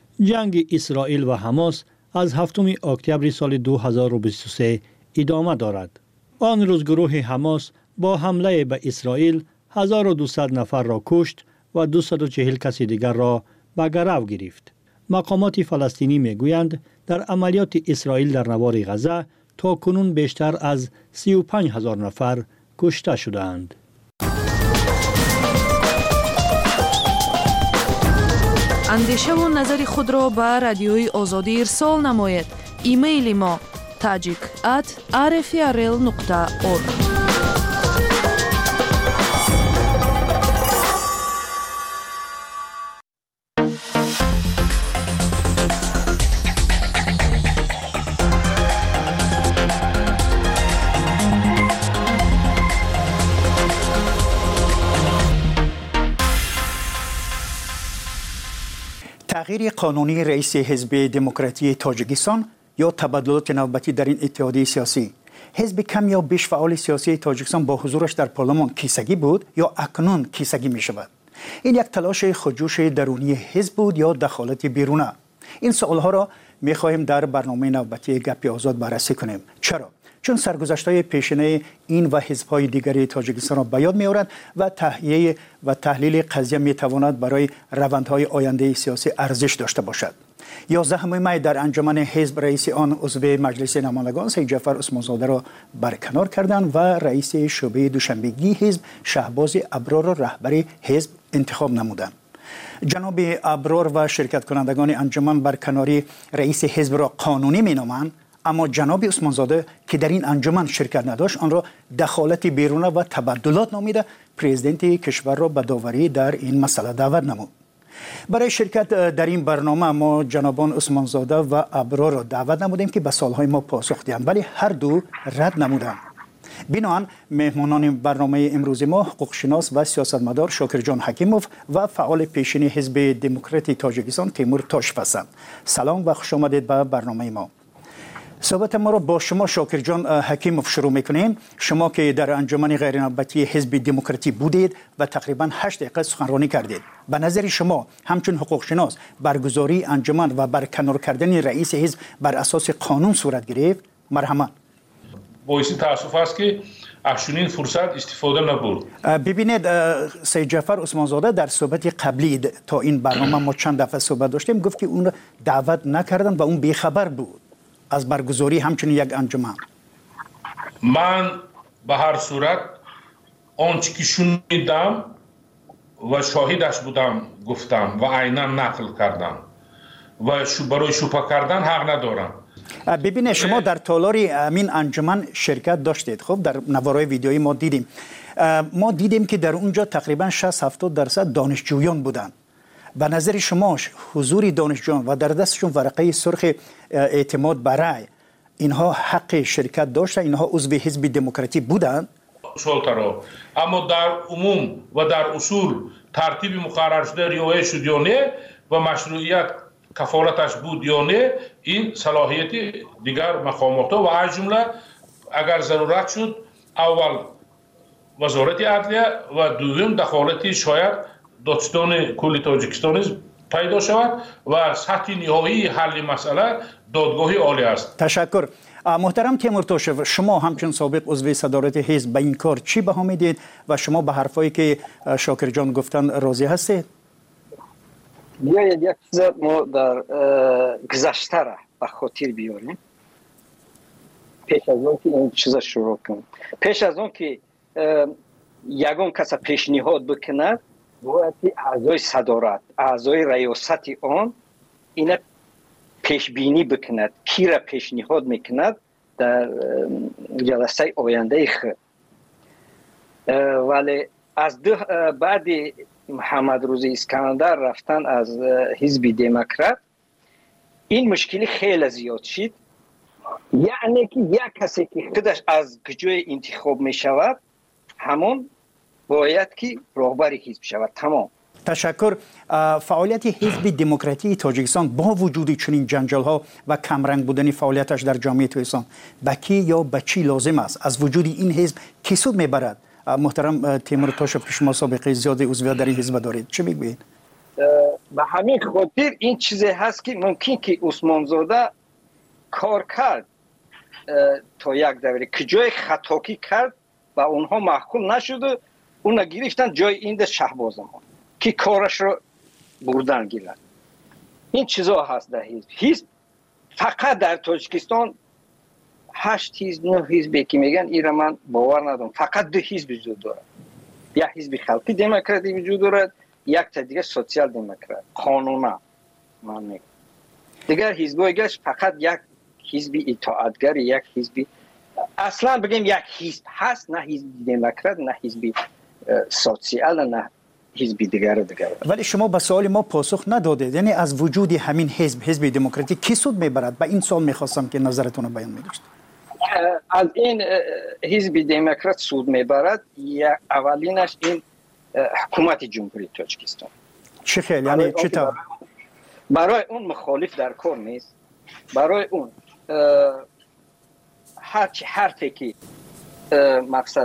جنگ اسرائیل و حماس از هفتم اکتبر سال دو هزار و بیست و سه ادامه دارد. آن روز گروه حماس با حمله به اسرائیل هزار و دویست نفر را کشت و دویست و چهل کس دیگر را به گرو گرفت. مقامات فلسطینی میگویند در عملیات اسرائیل در نوار غزه تا کنون بیشتر از سی و پنج هزار نفر کشته شدند. اندیشه و نظر خود را به رادیوی آزادی ارسال نماید. ایمیل ما تاجیک ات آر اف ار ال نقطه اورگ. تغییر قانونی رئیس حزب دموکراتی تاجیکستان یا تبادلات نوبتی در این اتحادیه سیاسی. حزب کم یا بیش فعال سیاسی تاجیکستان با حضورش در پارلمان کیسگی بود یا اکنون کیسگی می شود. این یک تلاش خودجوش درونی حزب بود یا دخالت بیرونه؟ این سوالها را می خواهیم در برنامه نوبتی گپ آزاد بررسی کنیم. چرا؟ چون سرگذشت‌های پیشینه این و حزب‌های دیگری تاجیکستان را به یاد می‌آورد و تحلیل و تحلیل قضیه می‌تواند برای روندهای آینده سیاسی ارزش داشته باشد. یازدهم می در انجمن حزب رئیس آن عضو مجلس نمایندگان سید جعفر عثمانزاده را برکنار کردند و رئیس شعبه دوشنبگی حزب شهباز ابرار را رهبر حزب انتخاب نمودند. جناب ابرار و شرکت کنندگان انجمن برکناری رئیس حزب را قانونی می‌نامند، اما جناب عثمانزاده که در این انجمن شرکت نداشت آن را دخالت بیرونه و تبدلات نامیده پرزیدنت کشور را به داوری در این مسئله دعوت نمود. برای شرکت در این برنامه ما جنابان عثمانزاده و ابرار را دعوت نمودیم که به سوالهای ما پاسخ دهند، ولی هر دو رد نمودند. بنابراین مهمانان برنامه امروز ما حقوقشناس و سیاستمدار شاکر جان حکیموف و فعال پیشین حزب دموکراتی تاجیکستان تیمور تاشف هستند. سلام و خوش آمدید به برنامه ما. صحبت ما را با شما شاکر جان حکیموف شروع میکنیم. شما که در انجمن غیرنوبتی حزب دموکراتی بودید و تقریبا هشت دقیقه سخنرانی کردید، به نظر شما همچون حقوق شناس برگزاری انجمن و برکنار کردن رئیس حزب بر اساس قانون صورت گرفت؟ مرحمت. باعث تاسف است که از چنین فرصت استفاده نبرد. ببینید سید جعفر عثمان زاده در صحبت قبلی تا این برنامه ما چند دفعه صحبت داشتیم گفت که اون دعوت نکردن و اون بیخبر بود از برگزاری همچنین یک انجمن. من به هر صورت آنچه که شنیدم و شاهدش بودم گفتم و عینا نقل کردم و برای شوپه کردن حق ندارم. ببینید شما در تالار امین انجمن شرکت داشتید. خب در نوارای ویدیویی ما دیدیم ما دیدیم که در اونجا تقریبا شصت هفتاد درصد دانشجویان بودند. به نظر شما حضور دانشجویان و در دستشون ورقه سرخ اعتماد برای اینها حق شرکت داشتن؟ اینها عضو حزب دموکراتی بودند؟ شلترا اما در عموم و در اصول ترتیب مقرر شده رعایت شد یا نه و مشروعیت کفالتش بود یا نه این صلاحیت دیگر مقامات و از جمله اگر ضرورت شد اول وزارت عدلیه و دوم دخالت شاید دادستان کل تاجیکستان پیدا شود و سطح نهایی حل مسئله دادگاه عالی است. تشکر. محترم تیمورتاشف، شما همچون سابق عضو صدارت حزب به این کار چی بها میدید و شما به حرفایی که شاکر جان گفتن راضی هستید؟ بیاید یک چیز ما در گذشته را به خاطر بیاریم پیش از اون که این چیز شروع کنیم. پیش از اون که یگان کس پیشنهاد بکند باید اعضای صدارت اعضای ریاست آن این پیش بینی بکند کی را پیشنهاد میکند در جلسه آینده خود. ولی از ده بعد محمد روزی اسکندر رفتن از حزب دموکرات این مشکلی خیلی زیاد شد. یعنی که یک کسی که خودش از جای انتخاب می شود همون باید که رهبر حزب شود. تمام. تشکر. فعالیت حزب دموکراتی تاجیکستان با وجود چنین جنجال ها و کمرنگ بودن فعالیتش در جامعه تاجیکستان به کی یا به چی لازم است؟ از وجود این حزب کی سود میبرد؟ محترم تیمورتاشف که شما سابقه زیاد عضویت در این حزب دارید چه میگویید؟ به همین خاطر این چیزی هست که ممکن که عثمان زاده کار کرد تا یک دوره که جای خطاکی کرد و اونها محکوم نشد اون گرفتن جای این شهباز ما که کارش رو بردن گیرن. این چیزا هست در حزب. حزب فقط در تاجیکستان هشت حزب نه حزبی که میگن این را من باور ندارم. فقط دو حزب وجود دارد. یک حزب خلقی دموکراتی وجود دارد، یک تا دیگه سوسیال دموکرات قانونا من میگم. دیگر حزبای گش فقط یک حزب اطاعتگر، یک حزب اصلا بگیم یک حزب هست، نه حزب دموکرات نه حزب سوسیال نه حزب دیگر دیگر. ولی شما به سوال ما پاسخ ندادید. یعنی از وجود همین حزب حزب دموکراتی کی سود میبرد؟ به این سوال میخواستم که نظرتون رو بیان میداشت. از این حزب دموکرات سود میبرد یا اولینش این حکومت جمهوری تاجیکستان. چه خیلی؟ یعنی چطور؟ برای اون مخالف در کار نیست. برای اون هر چی حرفی که مقصد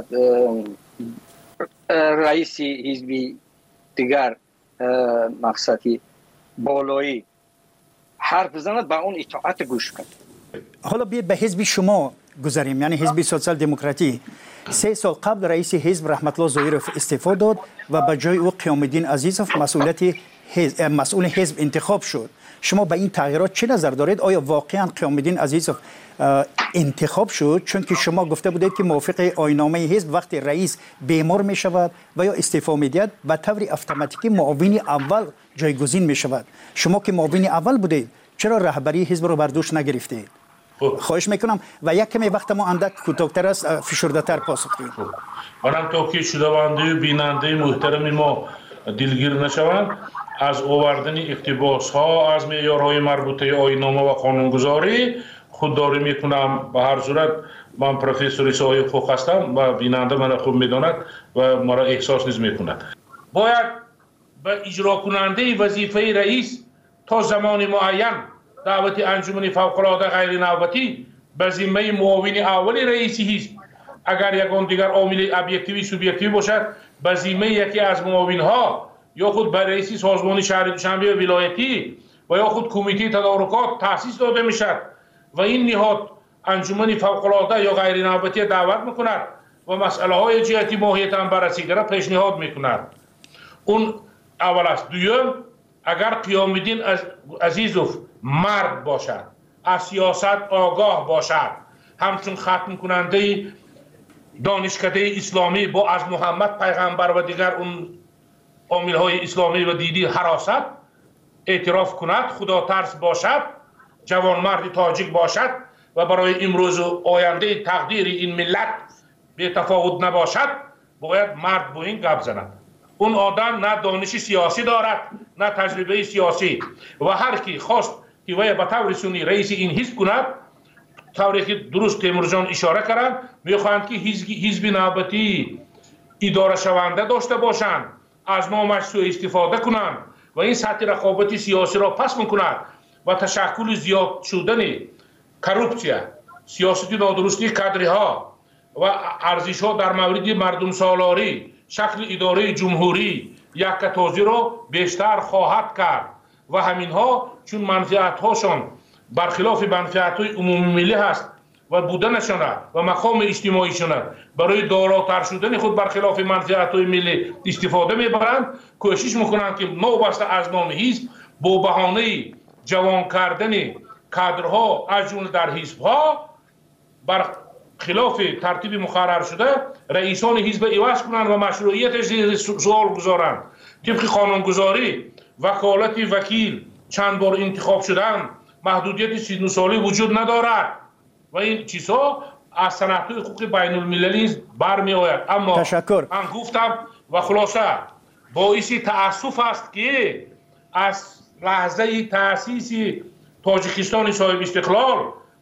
رئیس حزبی دیگر مقصدی بالایی حرف بزند به اون اطاعت گوش کن. حالا بیاید به حزب شما گذاریم، یعنی حزب سوسیال دموکراتی. سه سال قبل رئیس حزب رحمت الله ظاهرов استعفا داد و به جای او قیام الدین عزیزov مسئولیت حزب مسئول حزب انتخاب شد. شما به این تغییرات چه نظر دارید؟ آیا واقعا قیام الدین عزیزov انتخاب شد چون که شما گفته بودید که موافق آیین‌نامه حزب وقتی رئیس بیمار می شود و یا استعفا می دهد به طور اتوماتیکی معاون اول جایگزین می شود؟ شما که معاون اول بودید چرا رهبری حزب رو بر دوش نگرفتید؟ خواهش میکنم و یک کمی وقت ما اندک کوتاه‌تر است، فشرده‌تر پاسخ بدید. منم تا که شنونده و بیننده محترم ما دلگیر نشوند از آوردن اقتباس ها از معیارهای مربوطه آیین‌نامه و قانونگذاری خودداری میکنم. به هر صورت من پروفسور سایه حقوق هستم و بیننده من خوب میداند و مرا احساس نیز میکند. باید به اجرا کننده وظیفه رئیس تا زمان معین دعوت انجمن فوق‌العاده غیر نوبتی به ذمه معاون اول رئیس حزب اگر یکان دیگر عامل ابجکتیوی سوبژکتیوی باشد به ذمه یکی از معاونها یا خود به رئیس سازمان شهر دوشنبه ولایتی و یا خود کمیته تدارکات تأسیس داده میشد و این نهاد انجمن فوق‌العاده یا غیر نوبتی دعوت میکند و مسئله های جهتی ماهیت هم بررسی را پیشنهاد میکند. اون اول است. دوم، اگر قیام الدین عزیزوف مرد باشد، از سیاست آگاه باشد، همچون ختم کننده دانشکده اسلامی با از محمد پیغمبر و دیگر اون عامل های اسلامی و دینی حراست اعتراف کند، خدا ترس باشد، جوانمرد تاجیک باشد و برای امروز و آینده تقدیر این ملت به تفاوت نباشد، باید مرد با این گپ زند. اون آدم نه دانش سیاسی دارد نه تجربه سیاسی و هر کی خواست که وی به طور سنی رئیس این حزب کند، طوری که درست تیمور جان اشاره کردند، میخواهند که حزب نوبتی اداره شونده داشته باشند، از نامش سوء استفاده کنند و این سطح رقابت سیاسی را پس میکند و تشکل زیاد شدن کروپسیا، سیاست نادرستی کادری ها و ارزش ها در مورد مردم سالاری، شکل اداره جمهوری یکتازی را بیشتر خواهد کرد و همین ها چون منفعت هاشون برخلاف منفعت های عمومی ملی هست و بودنشان و مقام اجتماعیشان برای داراتر شدن خود برخلاف منفعت های ملی استفاده میبرند، کوشش میکنند که نوبسته از نام حزب با بهانه جوان کردن کادرها از جمله در حزب ها بر خلاف ترتیب مقرر شده رئیسان حزب عوض کنند و مشروعیتش زیر سوال گذارند. طبق قانونگذاری وکالت وکیل چند بار انتخاب شدن، محدودیت سی و نه ساله وجود ندارد و این چیزها از سنت‌های حقوق بین المللی برمی آید. اما تشکر. من گفتم و خلاصه باعث تأسف است که از لحظه تأسیس تاجیکستان صاحب استقلال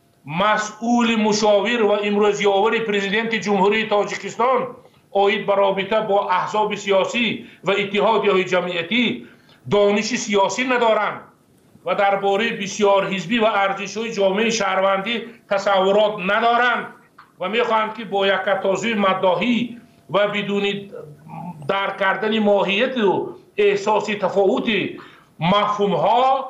مسئول مشاور و امروزیاور پرزیدنت جمهوری تاجیکستان آید به رابطه با احزاب سیاسی و اتحادیه‌های جمعیتی دانش سیاسی ندارند و درباره بسیار حزبی و ارزش‌های جامعه شهروندی تصورات ندارند و می‌خواهند که با یکتازی مداحی و بدون درک کردن ماهیت و احساس تفاوت مفهوم‌ها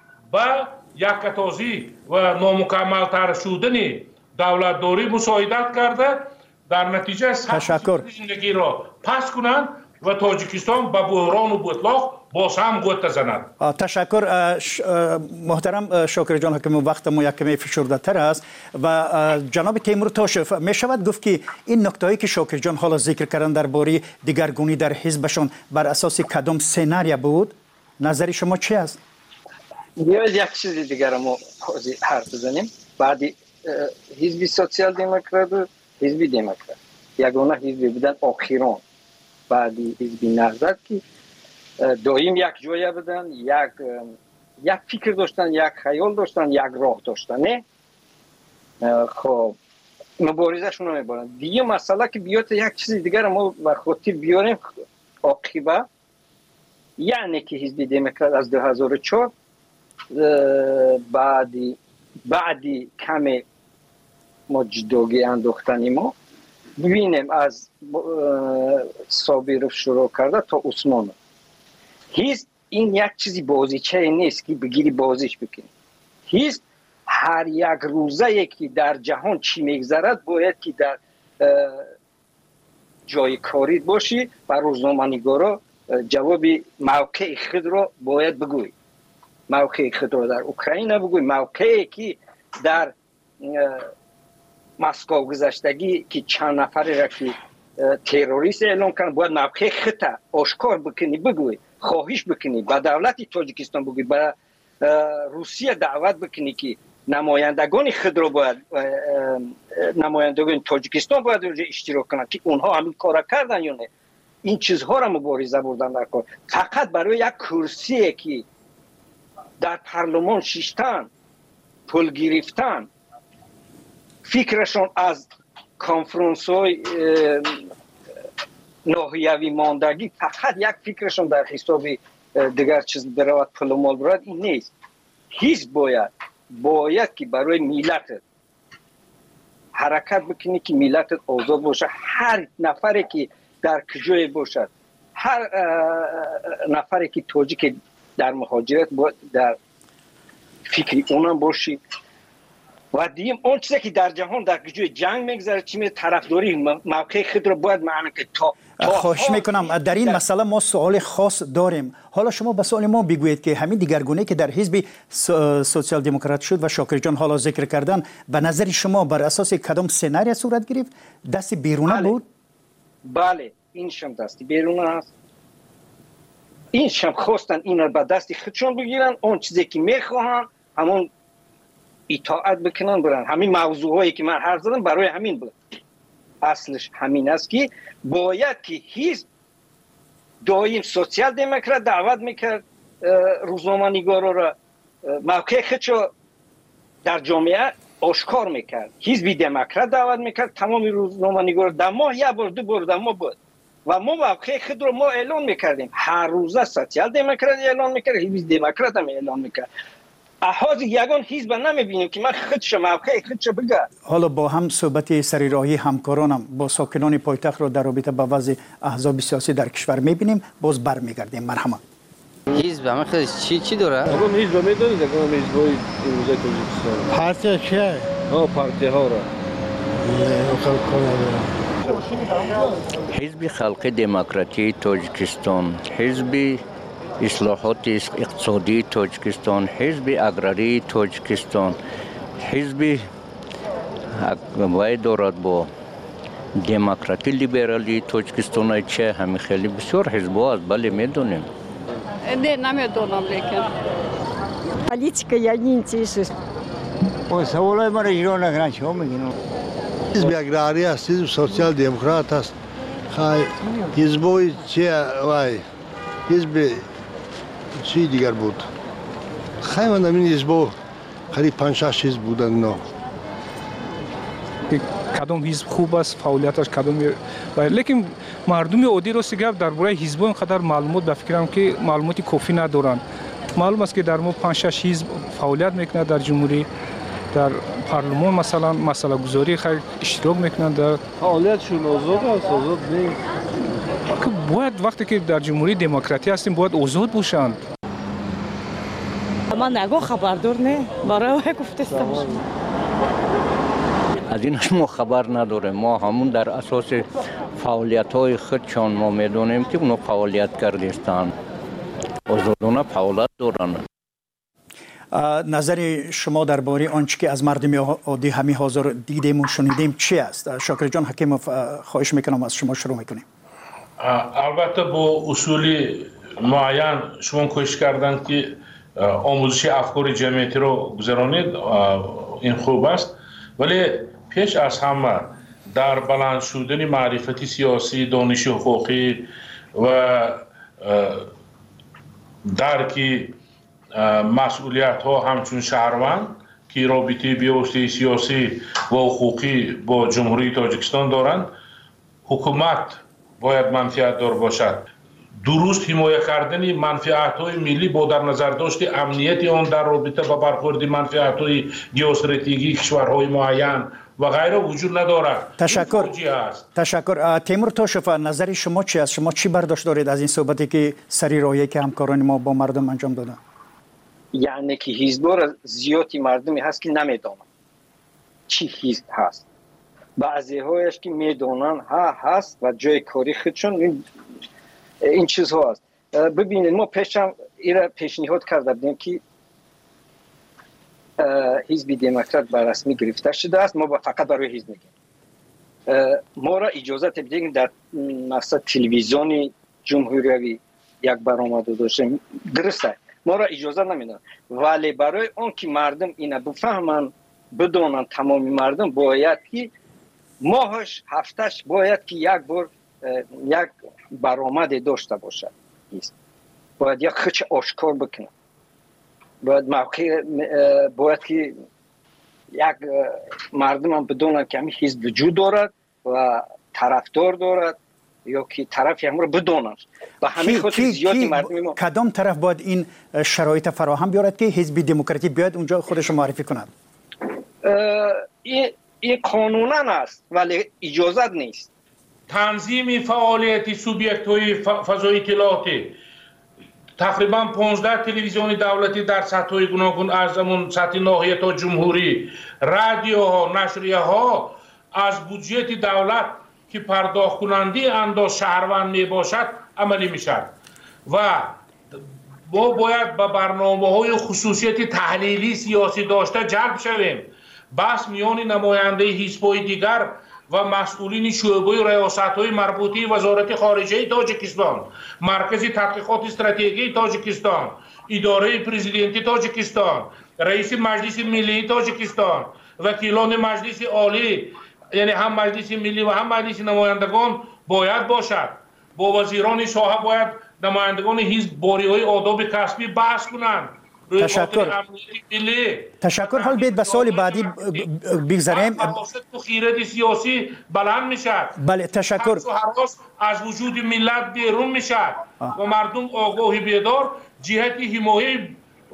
و یکتازی و نامکمل‌تر شدن دولتداری مساعدت کرده، در نتیجه سطح زندگی را پس کنند و تاجیکستان به بحران و بطلاق باز هم گوت زند. تشکر محترم شاکر جان حکیم، وقت ما یک کمی فشرده تر است و جناب تیمور تاشف می شود گفت که این نکته هایی که شاکر جان حالا ذکر کردن درباره دیگرگونی در حزبشان بر اساس کدام سناریو بود؟ نظر شما چی است؟ یا یک چیز دیگر ما حرف بزنیم. بعدی حزب سوسیال دموکرات و حزب دموکرات یگانه حزب بودن آخران، بعدی حزب نهضت که دائم یک جای بودن، یک یک فکر داشتن، یک خیال داشتن، یک راه داشتن. نه خب مبارزه شون رو میبرن. دیگه مسئله که بیاد یک چیز دیگر ما به خاطر بیاریم عاقبت، یعنی که حزب دموکرات از دو هزار و چهار بعدی بعدی کمی ما جداگی انداختنی ما ببینیم از صابرов شروع کرده تا عثمان. حزب این یک چیزی بازیچه نیست که بگیری بازیش بکنی. حزب هر یک روزه که در جهان چی میگذرد باید که در جای کاری باشی و روزنامه‌نگارا جواب موقع خود را باید بگوی. موقع خود را در اوکراین بگوی، موقعی که در مسکو گذشتگی که چند نفری را که تروریست اعلام کردن باید موقع خود آشکار بکنی، بگوی، خواهش بکنی، به دولت تاجیکستان بگوی، به روسیه دعوت بکنی که نمایندگان خود را باید نمایندگان تاجیکستان باید اونجا اشتراک کنند که اونها همین کار کردن یا نه. این چیزها را مبارزه بردن در کار. فقط برای یک کرسی که در پارلمان شیشتن پول گرفتن، فکرشون از کنفرانس های ناحیوی ماندگی فقط یک فکرشون در حساب دیگر چیز برود پول مال برود، این نیست. حزب باید باید که برای ملت حرکت بکنی که ملت آزاد باشه. هر نفری که در کجای باشد، هر نفری که تاجیک در مهاجرت باید در فکری اونم باشی. و دیم اون چیزی که در جهان در جوی جنگ میگذره چی می طرفداری موقع خود رو باید معنی که تا خواهش میکنم در این مسئله ما سوال خاص داریم. حالا شما به سوال ما بگویید که همین دیگرگونه که در حزب سوسیال دموکرات شد و شاکر جان حالا ذکر کردن، به نظر شما بر اساس کدام سناریو صورت گرفت؟ دست بیرونه بله. بود؟ بله این شم دستی بیرونه است. این شم خواستن این رو به دستی خودشون بگیرن، اون چیزی که میخواهن همون اطاعت بکنن برن. همین موضوع هایی که من حرف زدم برای همین بود. اصلش همین است که باید که حزب دایم سوسیال دموکرات دعوت میکرد روزنامه‌نگارا را موقع خودشو در جامعه آشکار میکرد. حزب دموکرات دعوت میکرد تمام روزنامه‌نگارا در ماه یک بار دو بار در ماه بود و ما موقع خود رو ما اعلان میکردیم. هر روزه سوسیال دموکرات اعلان میکرد، حزب دموکرات هم اعلان میکرد. احاز یگان حزب نمیبینیم که من خودش موقع خودش بگه. حالا با هم صحبت سریراهی همکارانم با ساکنان پایتخت رو در رابطه با وضع احزاب سیاسی در کشور میبینیم. باز برمیگردیم. مرحبا. حزب هم خودش چی چی داره؟ آقا حزب میدونید آقا حزبای امروزه تاجیکستان. پارتی چیه؟ ها پارتی ها را. حزب خلق دموکراتی تاجیکستان، حزب اصلاحات اقتصادی تاجیکستان، حزب اگراری تاجیکستان، حزب وای دارد با دموکراتی لیبرالی تاجیکستان. چه همین خیلی بسیار حزب‌ها است. بله میدونیم. نه نمیدونم لیکن Политика я не интересуюсь. Ой, سوالای ما را ایران نکنن چه میگین؟ حزب اگراری است، حزب سوسیال دموکرات است. خای حزبای چه وای حزب چی دیگر بود؟ خیلی من این حزب قریب پنج شش حزب بودن نه. کدام حزب خوب است فعالیتش کدام لیکن مردم عادی رو سیگاب درباره حزب اینقدر معلومات به فکرم که معلوماتی کافی ندارن. معلوم است که در ما پنج شش حزب فعالیت میکنند در جمهوری، در پارلمان مثلا مسئله گذاری خیلی اشتراک میکنند. در فعالیتشون آزاد است، آزاد نیست. باید وقتی که در جمهوری دموکراتی هستیم باید آزاد باشند. من نگو خبردار نه برای گفتستم. از این ما خبر نداریم. ما همون در اساس فعالیت های خودشان ما میدونیم که اونو فعالیت کردستان. آزادانه فعالیت دارن. نظر شما درباره آنچه که از مردم عادی همین حاضر دیدیم و شنیدیم چی است؟ شاکر جان حکیموف خواهش میکنم از شما شروع میکنیم. البته با اصول معین شما کوشش کردن که آموزش افکار جمعیتی رو گذرانید، این خوب است، ولی پیش از همه در بلند شدن معرفت سیاسی، دانش حقوقی و درک مسئولیت ها همچون شهروند که رابطه بیوسته سیاسی و حقوقی با جمهوری تاجیکستان دارند، حکومت باید منفعت دار باشد. درست حمایه کردن منفعت های ملی با در نظر داشت امنیت آن در رابطه با برخورد منفعت های جیوستراتژیکی کشورهای معین و غیره وجود ندارد. تشکر. تشکر. تیمور توشف نظر شما چی است؟ شما چی برداشت دارید از این صحبتی که سریراهی که همکاران ما با مردم انجام دادن؟ یعنی که حزب‌ها را زیادی مردمی هست که نمیدونن چی حزب هست. بعضی هایش که میدونن ها هست و جای کاری خودشون این, این چیزها هست. ببینید ما پیشم ایره پیشنهاد کرده بودیم که حزب دموکرات به رسمی گرفته شده است. ما با فقط برای حزب میگیم. ما را اجازه بدید در مثلا تلویزیون جمهوری یک برآمده داشتیم. درسته ما را اجازه نمیدن، ولی برای اون که مردم اینا بفهمن بدونن تمام مردم باید که ماهش هفتش باید که یک بار یک برآمده داشته باشد. باید یک خچ آشکار بکنن. باید موقع باید که یک مردم هم بدونن که همین حزب وجود دارد و طرفدار دارد یا که طرفی هم رو بدونن و همین خاطر زیادی مردم ما کدام طرف باید این شرایط فراهم بیارد که حزب دموکراتی بیاد اونجا خودش معرفی کند؟ این این قانونا است ولی اجازت نیست. تنظیم فعالیت سوبیکت های فضای اطلاعاتی، تقریبا پانزده تلویزیون دولتی در سطح گوناگون از همون سطح ناحیه تا جمهوری، رادیوها، نشریه ها از بودجه دولت که پرداخت کننده انداز شهروند می باشد عملی می شد و ما باید به برنامه های خصوصیت تحلیلی سیاسی داشته جلب شویم. بحث میان نماینده حزب‌های دیگر و مسئولین شعبه ریاست‌های مربوطه وزارت خارجه تاجیکستان، مرکز تحقیقات استراتژی تاجیکستان، اداره پرزیدنتی تاجیکستان، رئیس مجلس ملی تاجیکستان، وکیلان مجلس عالی، یعنی هم مجلس ملی و هم مجلس نمایندگان باید باشد. با وزیران ساحه باید نمایندگان حزب باری‌های آداب کسبی بحث کنند. تشکر. تشکر. حال بیت به سال بعدی بگذاریم. خیرات سیاسی بلند میشد. بله تشکر. از وجود ملت بیرون میشد و مردم آگاهی بیدار جهت حمایت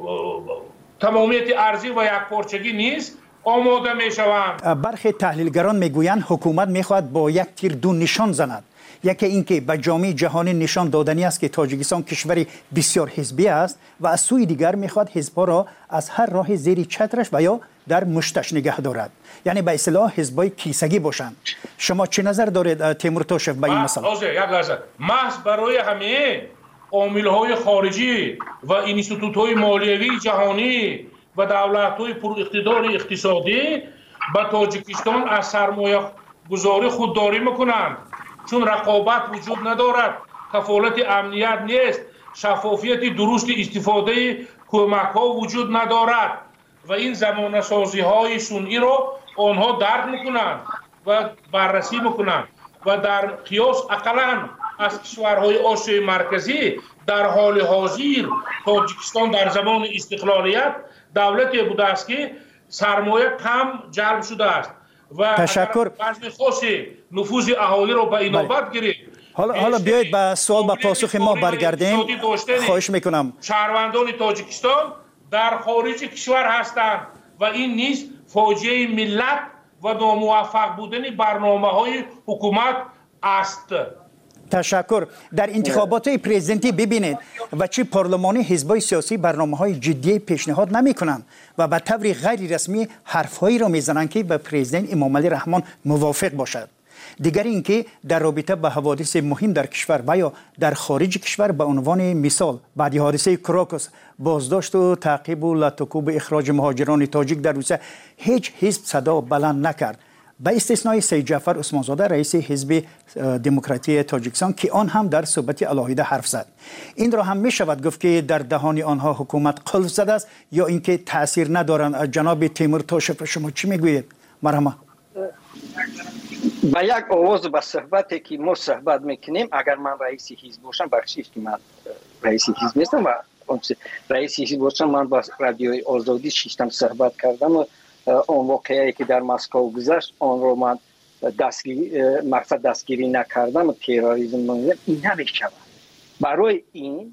تمامیت ارضی و یکپارچگی نیست آماده میشوند. برخی تحلیلگران میگویند حکومت میخواهد با یک تیر دو نشان زند. یکی اینکه به جامعه جهانی نشان دادنی است که تاجیکستان کشوری بسیار حزبی است و از سوی دیگر میخواد حزب‌ها را از هر راه زیر چترش و یا در مشتش نگه دارد، یعنی به اصطلاح حزب‌های کیسگی باشند. شما چه نظر دارید تیمور توشف به این مسئله؟ یک لحظه محض برای همین عامل‌های خارجی و اینستیتوت‌های مالیوی جهانی و دولت‌های پر اقتدار اقتصادی به تاجیکستان از سرمایه گذاری خودداری میکنند، چون رقابت وجود ندارد، کفالت امنیت نیست، شفافیت درست استفاده کمک ها وجود ندارد و این زمانه سازی های سنئی را آنها درک میکنند و بررسی میکنند و در قیاس اقلا از کشورهای آسیای مرکزی در حال حاضر تاجیکستان در زمان استقلالیت دولتی بوده است که سرمایه کم جلب شده است و تشکر. اگر خاصی نفوذ اهالی رو به اینابت گرفت. حالا حالا بیایید به سوال به پاسخ ما برگردیم. خواهش میکنم. شهروندان تاجیکستان در خارج کشور هستند و این نیز فاجعه ملت و ناموفق بودن برنامه های حکومت است. تشکر. در انتخابات پرزیدنتی ببینید و چه پارلمانی حزب‌های سیاسی برنامه‌های جدی پیشنهاد نمی‌کنند و به طور غیر رسمی حرف‌هایی را می‌زنند که به پرزیدنت امام علی رحمان موافق باشد. دیگر اینکه در رابطه با حوادث مهم در کشور و یا در خارج کشور به عنوان مثال بعد حادثه کراکوس بازداشت و تعقیب و لاتوکوب اخراج مهاجران تاجیک در روسیه هیچ حزب صدا بلند نکرد، به استثنای سید جعفر عثمانزاده رئیس حزب دموکراتی تاجیکستان که آن هم در صحبت علاهیده حرف زد. این را هم می شود گفت که در دهان آنها حکومت قلف زده است یا اینکه تاثیر ندارند. جناب تیمور توشف شما چی میگویید؟ مرحبا. با یک آواز به صحبتی که ما صحبت میکنیم، اگر من رئیس حزب باشم، بخشید که من رئیس حزب نیستم و رئیس حزب باشم، من با رادیوی آزادی شیشتم صحبت کردم و اون واقعی که در مسکو گذشت آن رو من دستگیری مقصد دستگیری نکردم و تروریسم نمیدونم، این نمیشود. برای این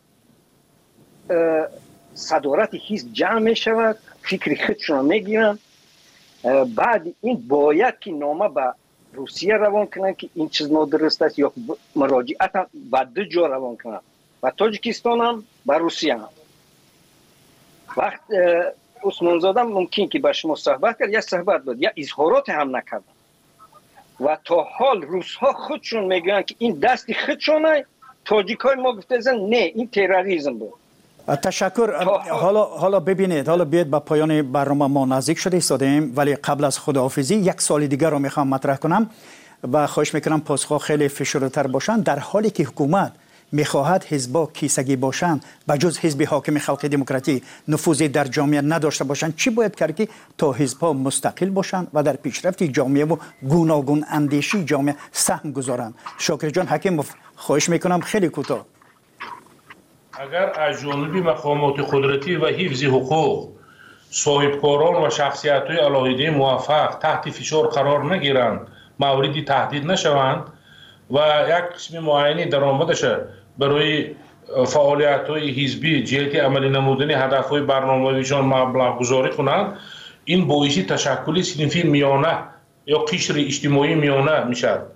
صدارت حزب جمع میشود، فکر خودشون میگیرن، بعد این باید که نامه به روسیه روان کنن که این چیز نادرست است یا مراجعت هم به دو جا روان کنن و تاجیکستان هم به روسیه هم. وقت عثمانزاده ممکن که با شما صحبت کرد یا صحبت بود یا اظهارات هم نکردن و تا حال روس‌ها خودشون میگن که این دست خودشونه، تاجیکای ما گفته زن نه این تروریسم بود. تشکر. حالا حالا ببینید، حالا بیاید به پایان برنامه ما نزدیک شده ایستادیم، ولی قبل از خداحافظی یک سال دیگر رو میخوام مطرح کنم و خواهش میکنم پاسخ خیلی فشرده‌تر باشن. در حالی که حکومت میخواهد حزب‌ها کیسگی باشند و جز حزب حاکم خلق دموکراتی نفوذی در جامعه نداشته باشند، چی باید کرد که تا حزب‌ها مستقل باشند و در پیشرفت جامعه و گوناگون اندیشی جامعه سهم گذارند؟ شاکر جان حکیم خواهش میکنم خیلی کوتاه. اگر از جانب مقامات قدرتی و حفظ حقوق صاحبکاران و شخصیت‌های علاهیده موفق تحت فشار قرار نگیرند، موردی تهدید نشوند و یک قسم معینی درآمدش برای فعالیت‌های حزبی جهت عملی نمودن هدف‌های برنامه‌ایشان مبلغ گذاری کنند، این باعث تشکل صنفی میانه یا قشر اجتماعی میانه میشد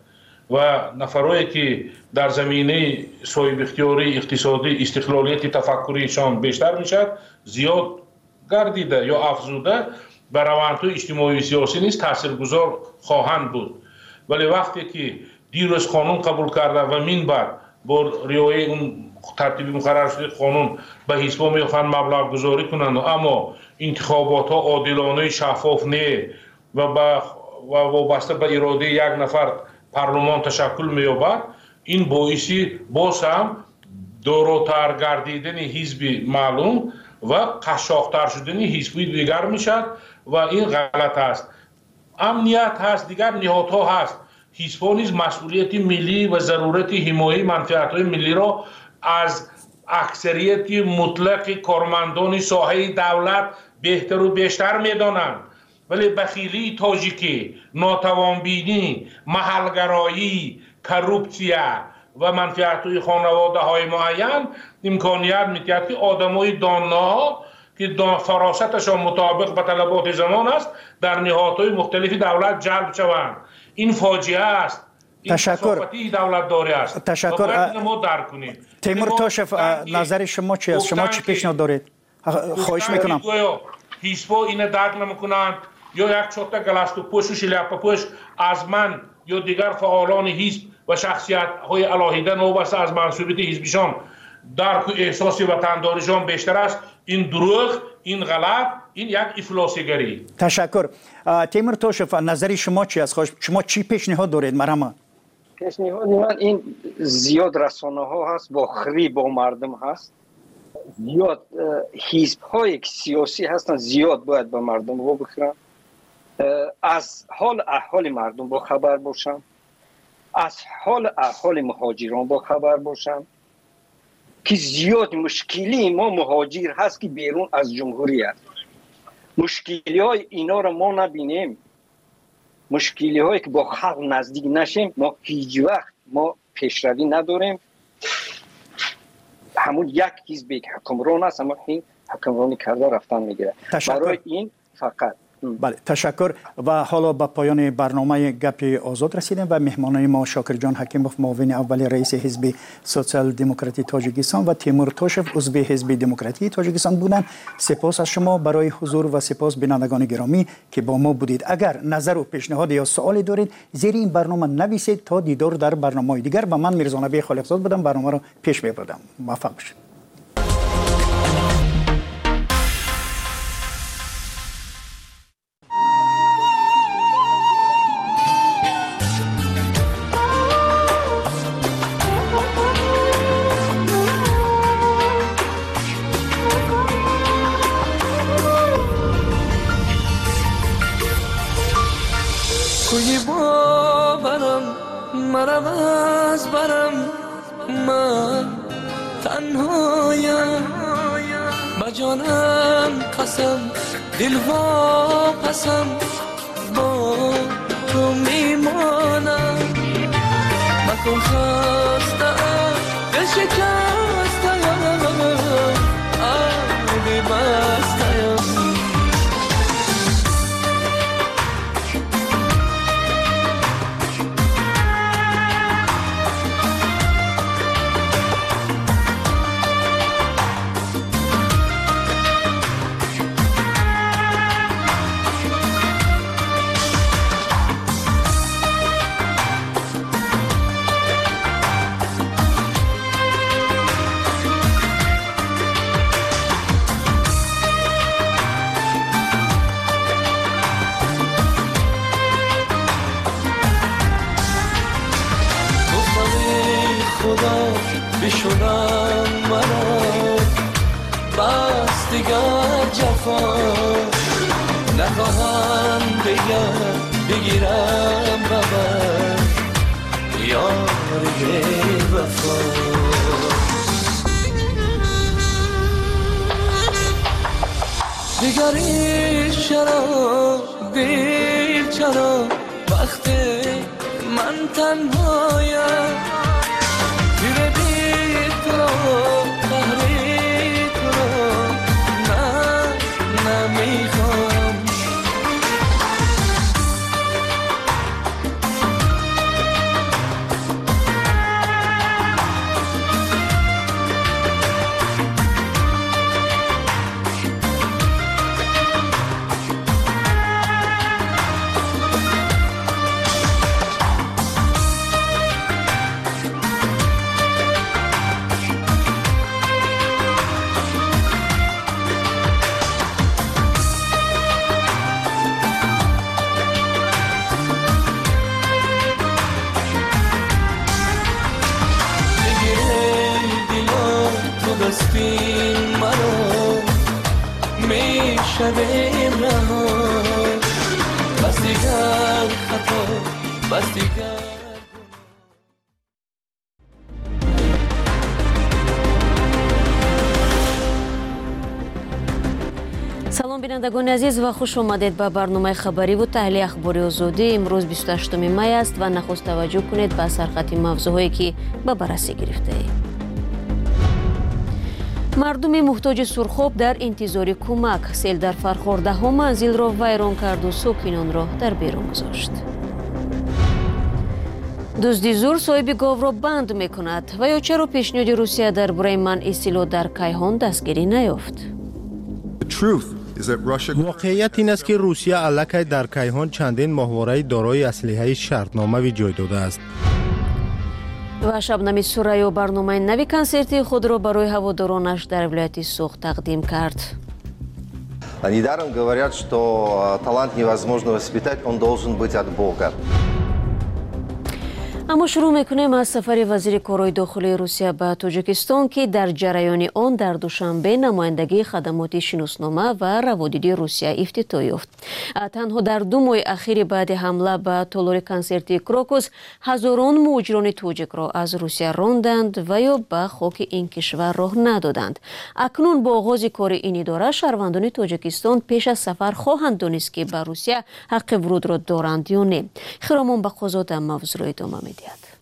و نفرایی که در زمینه صاحب اختیاری اقتصادی استقلالیت تفکریشان بیشتر میشد زیاد گردیده یا افزوده بر روندهای اجتماعی و سیاسی نیز تاثیرگذار خواهند بود. ولی وقتی که دیروز قانون قبول کرده و من بعد با رعایت اون ترتیبی مقرر شده قانون به حزب‌ها میخوان مبلغ گذاری کنند اما انتخابات ها عادلانه شفاف نه و با و وابسته به اراده یک نفر پارلمان تشکل می‌یابد، این باعثی باز هم دوراتر گردیدن حزب معلوم و قشاق‌تر شدن حزبی دیگر میشد و این غلط است. امنیت هست، دیگر نهادها هست. حزب‌ها نیز مسئولیت ملی و ضرورت حمایت منفعت‌های ملی را از اکثریت مطلق کارمندان ساحه دولت بهتر و بیشتر می‌دانند. ولی بخیلی تاجیکی، ناتوانبینی، محلگرایی، کروپسیا و منفعت‌های خانواده های معین امکانیت می‌دهد که آدمای دانا که فراستشان مطابق به طلبات زمان است در نهادهای مختلف دولت جلب شوند. این فاجعه است. این کثافتی دولت داری است. تشکر. ما درک کنیم. تیمور تاشف، نظر شما چی است؟ شما چی پیشنهاد دارید؟ خواهش میکنم. حزب‌ها این درک نمی‌کنند یا یک چوتا گلاستو پوش و شلیاپا پوش از من یا دیگر فعالان حزب و شخصیت‌های علاهیده نوبسته از منصوبیت حزبشان درک و احساس وطنداریشان بیشتر است. این دروغ، این غلط، این یک افلاسیگری. تشکر. تیمور توشف، نظری شما چی است؟ شما چی پیشنهاد دارید؟ مرحبا. پیشنهاد من این زیاد رسانه ها هست با خری با مردم هست. زیاد حزب های سیاسی هستن زیاد باید به مردم رو بخورن، از حال احوال مردم با خبر باشن، از حال احوال مهاجران با خبر باشن که زیاد مشکلی ما مهاجر هست که بیرون از جمهوری هست. مشکلی های اینا رو ما نبینیم، مشکلی هایی که با خلق نزدیک نشیم ما هیچ وقت ما پیشروی نداریم. همون یک حزبی که حکمران است اما این حکمرانی کرده رفتن میگیره. برای این فقط بله تشکر. و حالا به پایان برنامه گپ آزاد رسیدیم و مهمانان ما شاکر جان حکیموف معاون اول رئیس حزب سوسیال دموکراتی تاجیکستان و تیمور توشف عضو حزب دموکراتی تاجیکستان بودند. سپاس از شما برای حضور و سپاس بینندگان گرامی که با ما بودید. اگر نظر و پیشنهاد یا سوالی دارید زیر این برنامه نویسید تا دیدار در برنامه دیگر. و من میرزا نبی خالقزاد بودم، برنامه رو پیش میبردم. موفق باشید. کوی باورم مرم از برم من تنهایم با جانم قسم دل واپسم با تو میمانم مکن خستم دل شکستم آبی بستم بشونم منو بس دیگر جفا نخواهم بگم بگیرم ببر یار وفا دیگری چرا دیر چرا وقتی من تنهایم تیره بی تو رو قهری تو رو نه نمیخوام بستین منو میشویم رها بس دیگر خطا بس دیگر салом бинандагони азиз ва хуш омадед ба барномаи хабариву таҳлили ахбори озодӣ. имрӯз бисту ҳаштуми май аст ва нахуст таваҷҷӯҳ кунед ба сархати мавзӯъҳое ки ба баррасӣ гирифтаем. мардуми муҳтоҷи сурхоб дар интизори кӯмак. сел дар фархор даҳо манзилро вайрон карду сокинонро дар берун гузошт. дузди зур соҳиби говро банд мекунад ва ё чаро пешниҳоди русия дар бораи манъи силоҳ дар кайҳон дастгирӣ наёфт. воқеият ин аст ки русия аллакай дар кайҳон чандин моҳвораи дорои аслиҳаи шартномавӣ ҷой додааст. ва шабнами сурайё барномаи нави консерти худро барои ҳаводоронаш дар вилояти Суғ тақдим кард. Недаром говорят, что талант невозможно воспитать, он должен быть от Бога. аммо шурӯъ мекунем аз сафари вазири корҳои дохилии русия ба тоҷикистон ки дар ҷараёни он дар душанбе намояндагии хадамоти шиноснома ва раводиди русия ифтитоҳ ёфт. танҳо дар ду моҳи ахири баъди ҳамла ба толори консерти крокус ҳазорон муҳоҷирони тоҷикро аз русия ронданд ва ё ба хоки ин кишвар роҳ надоданд. акнун бо оғози кори ин идора шаҳрвандони тоҷикистон пеш аз сафар хоҳанд донист ки ба русия ҳаққи вурудро доранд ё не. хиромон бахозода мавзӯъро идома медиҳад.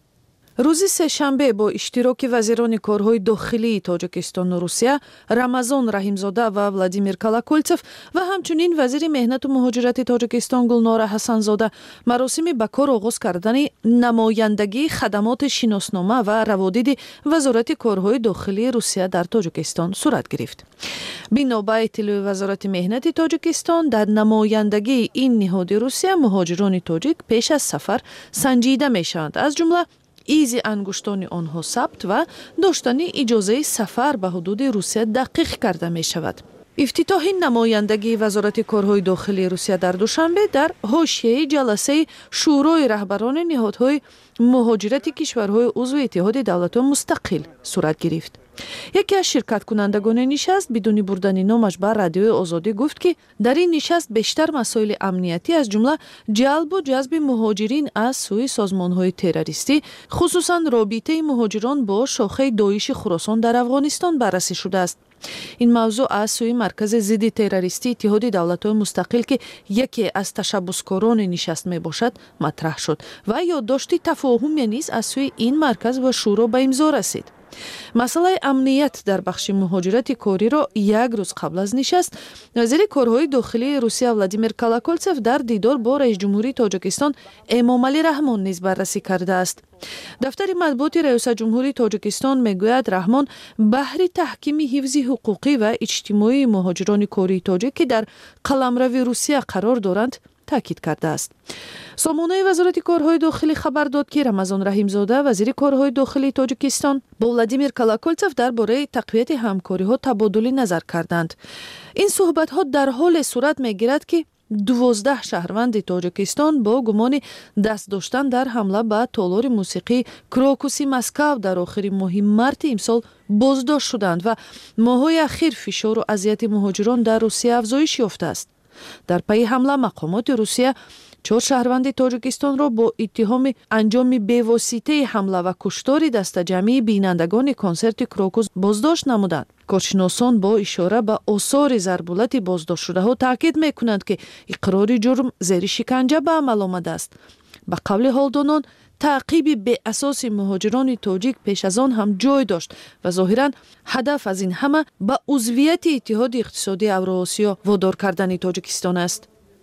рӯзи сешанбе бо иштироки вазирони корҳои дохилии тоҷикистону русия Рамазон Раҳимзода ва Владимир Колокольцев ва ҳамчунин вазири меҳнату муҳоҷирати тоҷикистон Гулнора Ҳасанзода маросими ба кор оғоз кардани намояндагии хадамоти шиноснома ва раводиди вазорати корҳои дохилии русия дар тоҷикистон сурат гирифт. бино ба иттилои вазорати меҳнати тоҷикистон дар намояндагии ин ниҳоди русия муҳоҷирони тоҷик пеш аз сафар санҷида мешаванд, аз ҷумла изи ангуштони онҳо сабт ва доштани иҷозаи сафар ба ҳудуди русия дақиқ карда мешавад. ифтитоҳи намояндагии вазорати корҳои дохилии русия дар душанбе дар ҳошияи ҷаласаи шӯрои раҳбарони ниҳодҳои муҳоҷирати кишварҳои узви иттиҳоди давлатҳои мустақил сурат гирифт. яке аз ширкаткунандагони нишаст бидуни бурдани номаш ба радиои озодӣ гуфт ки дар ин нишаст бештар масоили амниятӣ аз ҷумла ҷалбу ҷазби муҳоҷирин аз сӯи созмонҳои террористӣ, хусусан робитаи муҳоҷирон бо шохаи доиши Хуросон дар Афғонистон баррасӣ шудааст. ин мавзӯъ аз сӯи маркази зидди террористии иттиҳоди давлатҳои мустақил ки яке аз ташаббускорони нишаст мебошад матраҳ шуд ва ёддошти тафоҳуме низ аз сӯи ин марказ ва шӯро ба имзо расид. масъалаи амният дар бахши муҳоҷирати кориро як рӯз қабл аз нишаст вазири корҳои дохилии русия Владимир Колокольцев дар дидор бо раисҷумҳурии Тоҷикистон Эмомалӣ Раҳмон низ баррасӣ кардааст. дафтари матбуоти раисаҷумҳурии Тоҷикистон мегӯяд Раҳмон баҳри таҳкими ҳифзи ҳуқуқӣ ва иҷтимоии муҳоҷирони кории тоҷик ки дар қаламрави Русия қарор доранд таъкид кардааст. сомонаи вазорати корҳои дохилӣ хабар дод ки Рамазон Раҳимзода вазири корҳои дохилии Тоҷикистон бо Владимир Колокольцев дар бораи тақвияти ҳамкориҳо табодули назар карданд. ин суҳбатҳо дар ҳоле сурат мегирад ки дувоздаҳ шаҳрванди Тоҷикистон бо гумони даст доштан дар ҳамла ба толори мусиқии крокуси Москав дар охири моҳи марти имсол боздошт шуданд ва моҳҳои ахир фишору азияти муҳоҷирон дар Русия афзоиш ёфтааст. дар пайи ҳамла мақомоти Русия чор шаҳрванди Тоҷикистонро бо иттиҳоми анҷоми бевоситаи ҳамла ва куштори дастаҷамъии бинандагони консерти крокус боздошт намуданд. коршиносон бо ишора ба осори зарбулати боздоштшудаҳо таъкид мекунанд ки иқрори ҷурм зери шиканҷа ба амал омадааст. ба қавли ҳолдонон таъқиби беасоси муҳоҷирони тоҷик пеш аз он ҳам ҷой дошт ва зоҳиран ҳадаф аз ин ҳама ба узвияти иттиҳоди иқтисодии Авроосиё водор кардани Тоҷикистон аст.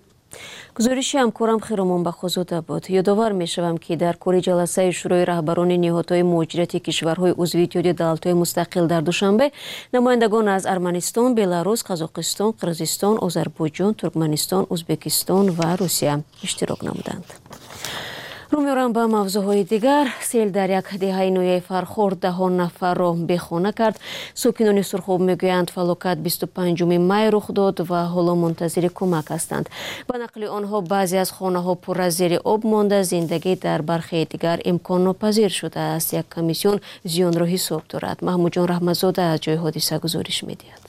гузориши ҳамкорам Хиромон Бахозода буд. ёдовар мешавам ки дар кори ҷаласаи шӯрои раҳбарони ниҳодҳои муҳоҷирати кишварҳои узви иттиҳоди давлатҳои мустақил дар душанбе намояндагон аз Арманистон, Беларус, Қазоқистон, Қирғизистон, Озарбойҷон, Туркманистон, Ӯзбекистон ва Русия иштирок намуданд. رو می‌رم به موضوعهای دیگر. سیل در یک دهه نوی فرخورد دهان نفر را بیخانه کرد. ساکنان سرخاب میگویند فلاکت بیست و پنجم می رخ داد و حالا منتظر کمک هستند. به نقل آنها بعضی از خانه‌ها پر از زیر آب مانده، زندگی در برخی دیگر امکان ناپذیر شده است. یک کمیسیون زیان را حساب دارد. محمود جان رحمتزاده از جای حادثه گزارش می‌دهد.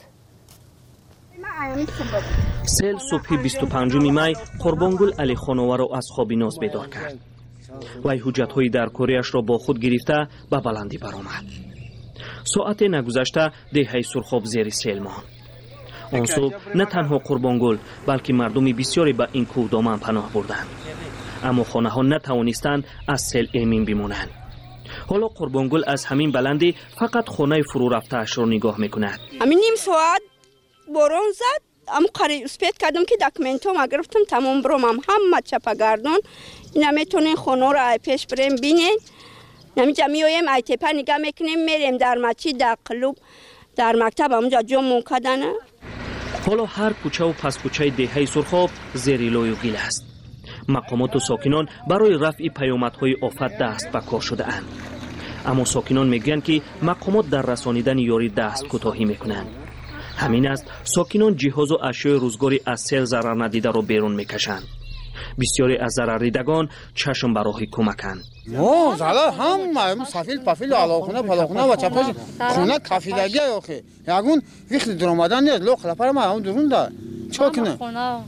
سیل صبح بیست و پنجم می قربانگل علی خانوار را از خواب ناز بیدار کرد. وی حجت‌های در کوریش را با خود گرفته به بلندی برآمد. ساعت نگذشته دهه سرخاب زیر سیل ماند. آن صبح نه تنها قربانگل بلکه مردم بسیاری به این کوه دامن پناه بردند. اما خانه‌ها نتوانستند از سیل ایمن بمانند. حالا قربانگل از همین بلندی فقط خانه فرو رفته‌اش را نگاه می‌کند. همین نیم ساعت باران زد. اما قریب اسپیت کردم که داکمنتوم گرفتم، تمام برام همه چپگردون. اینا میتونین خونه را پیش بریم بینین. نمیجا میایم ای تپه نگاه میکنیم، میریم در مسجد، در کلوب، در مکتب اونجا جمع کردن. حالا هر کوچه و پس کوچه دهه سرخاب زیر لای و گیل است. مقامات و ساکنان برای رفع پیامدهای آفت دست به کار شده اند. اما ساکنان میگویند که مقامات در رسانیدن یاری دست کوتاهی میکنند. همین است ساکنان جهاز و اشیاء روزگاری از سیل ضرر ندیده را بیرون میکشند. بسیاری از ضرر دیدگان چشم به راه کمکند. نه زلا هم سفیل پفیل علاخونه پلاخونه و چپاش خونه کافیدگی آخه یگون وقت در اومدن نیست لو خلپر ما اون درون ده چاکنه.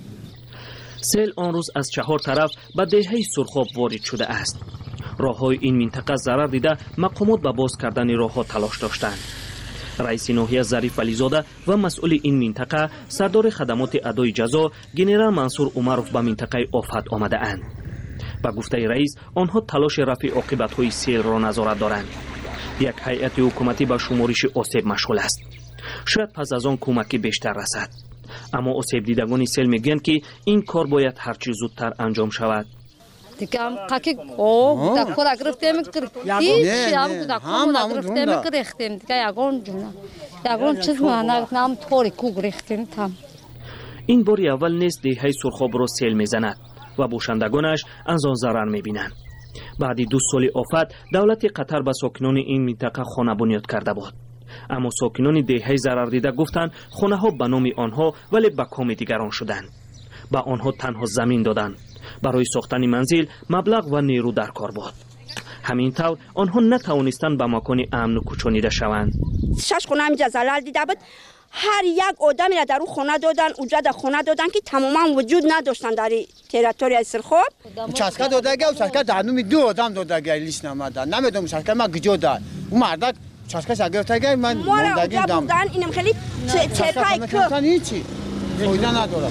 سیل آن روز از چهار طرف به دهه سرخاب وارد شده است. راههای این منطقه ضرر دیده مقامات به باز کردن راهها تلاش داشتند. رئیس ناحیه ظریف علیزاده و مسئول این منطقه سردار خدمات ادای جزا گنرال منصور عمروف به منطقه آفت آمده اند. با گفته رئیس آنها تلاش رفع عاقبت‌های سیل را نظارت دارند. یک هیئت حکومتی به شمارش آسیب مشغول است. شاید پس از آن کمکی بیشتر رسد. اما آسیب دیدگان سیل میگویند که این کار باید هرچه زودتر انجام شود. دیگه هم قاکی او تا خود گرفتیم که هیچ هم تا خود گرفتیم که ریختیم دیگه یگان جونا یگان چیز ما نگفتم طوری کو گرفتیم تام. این باری اول نیست دهه سرخاب را سیل میزند و باشندگانش از آن ضرر میبینند. بعد دو سال آفت دولت قطر به ساکنان این منطقه خانه بنیاد کرده بود. اما ساکنان دهه ضرر دیده گفتند خانه ها به نام آنها ولی به کام دیگران شدند. با آنها تنها زمین دادند. برای ساختن منزل مبلغ و نیرو در کار بود. همین طور آنها نتوانستند به مکان امن کوچانیده شوند. شش خونه همینجا زلال دیده بود. هر یک آدمی را در اون خونه دادن، اونجا در خونه دادن که تماما وجود نداشتن در تریتوری سرخاب. چسکا دادگی و چسکا دانومی دو آدم دادگی لیست نمیدن. نمیدونم چسکا ما گجو داد. اون مرد چسکا گرفتگی من موندگی دام. بودن اینم خیلی چرپای کو. هیچی. فایده نداره.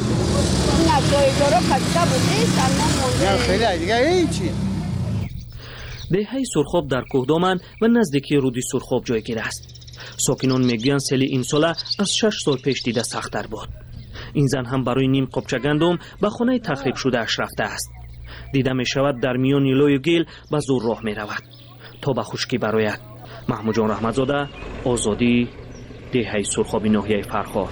نه جای داره خسته بودی سلام مونده. خیلی دیگه هیچی. دهه سرخاب در کوهدامن و نزدیکی رودی سرخاب جایگیر است. ساکنان میگویند سیل این ساله از شش سال پیش دیده سخت‌تر بود. این زن هم برای نیم قبچه گندم به خانه تخریب شده اش رفته است. دیده می شود در میان لای و گل به زور راه می رود تا به خشکی برآید. محمود جان رحمتزاده، آزادی، دهه سرخاب ناحیه فرخار.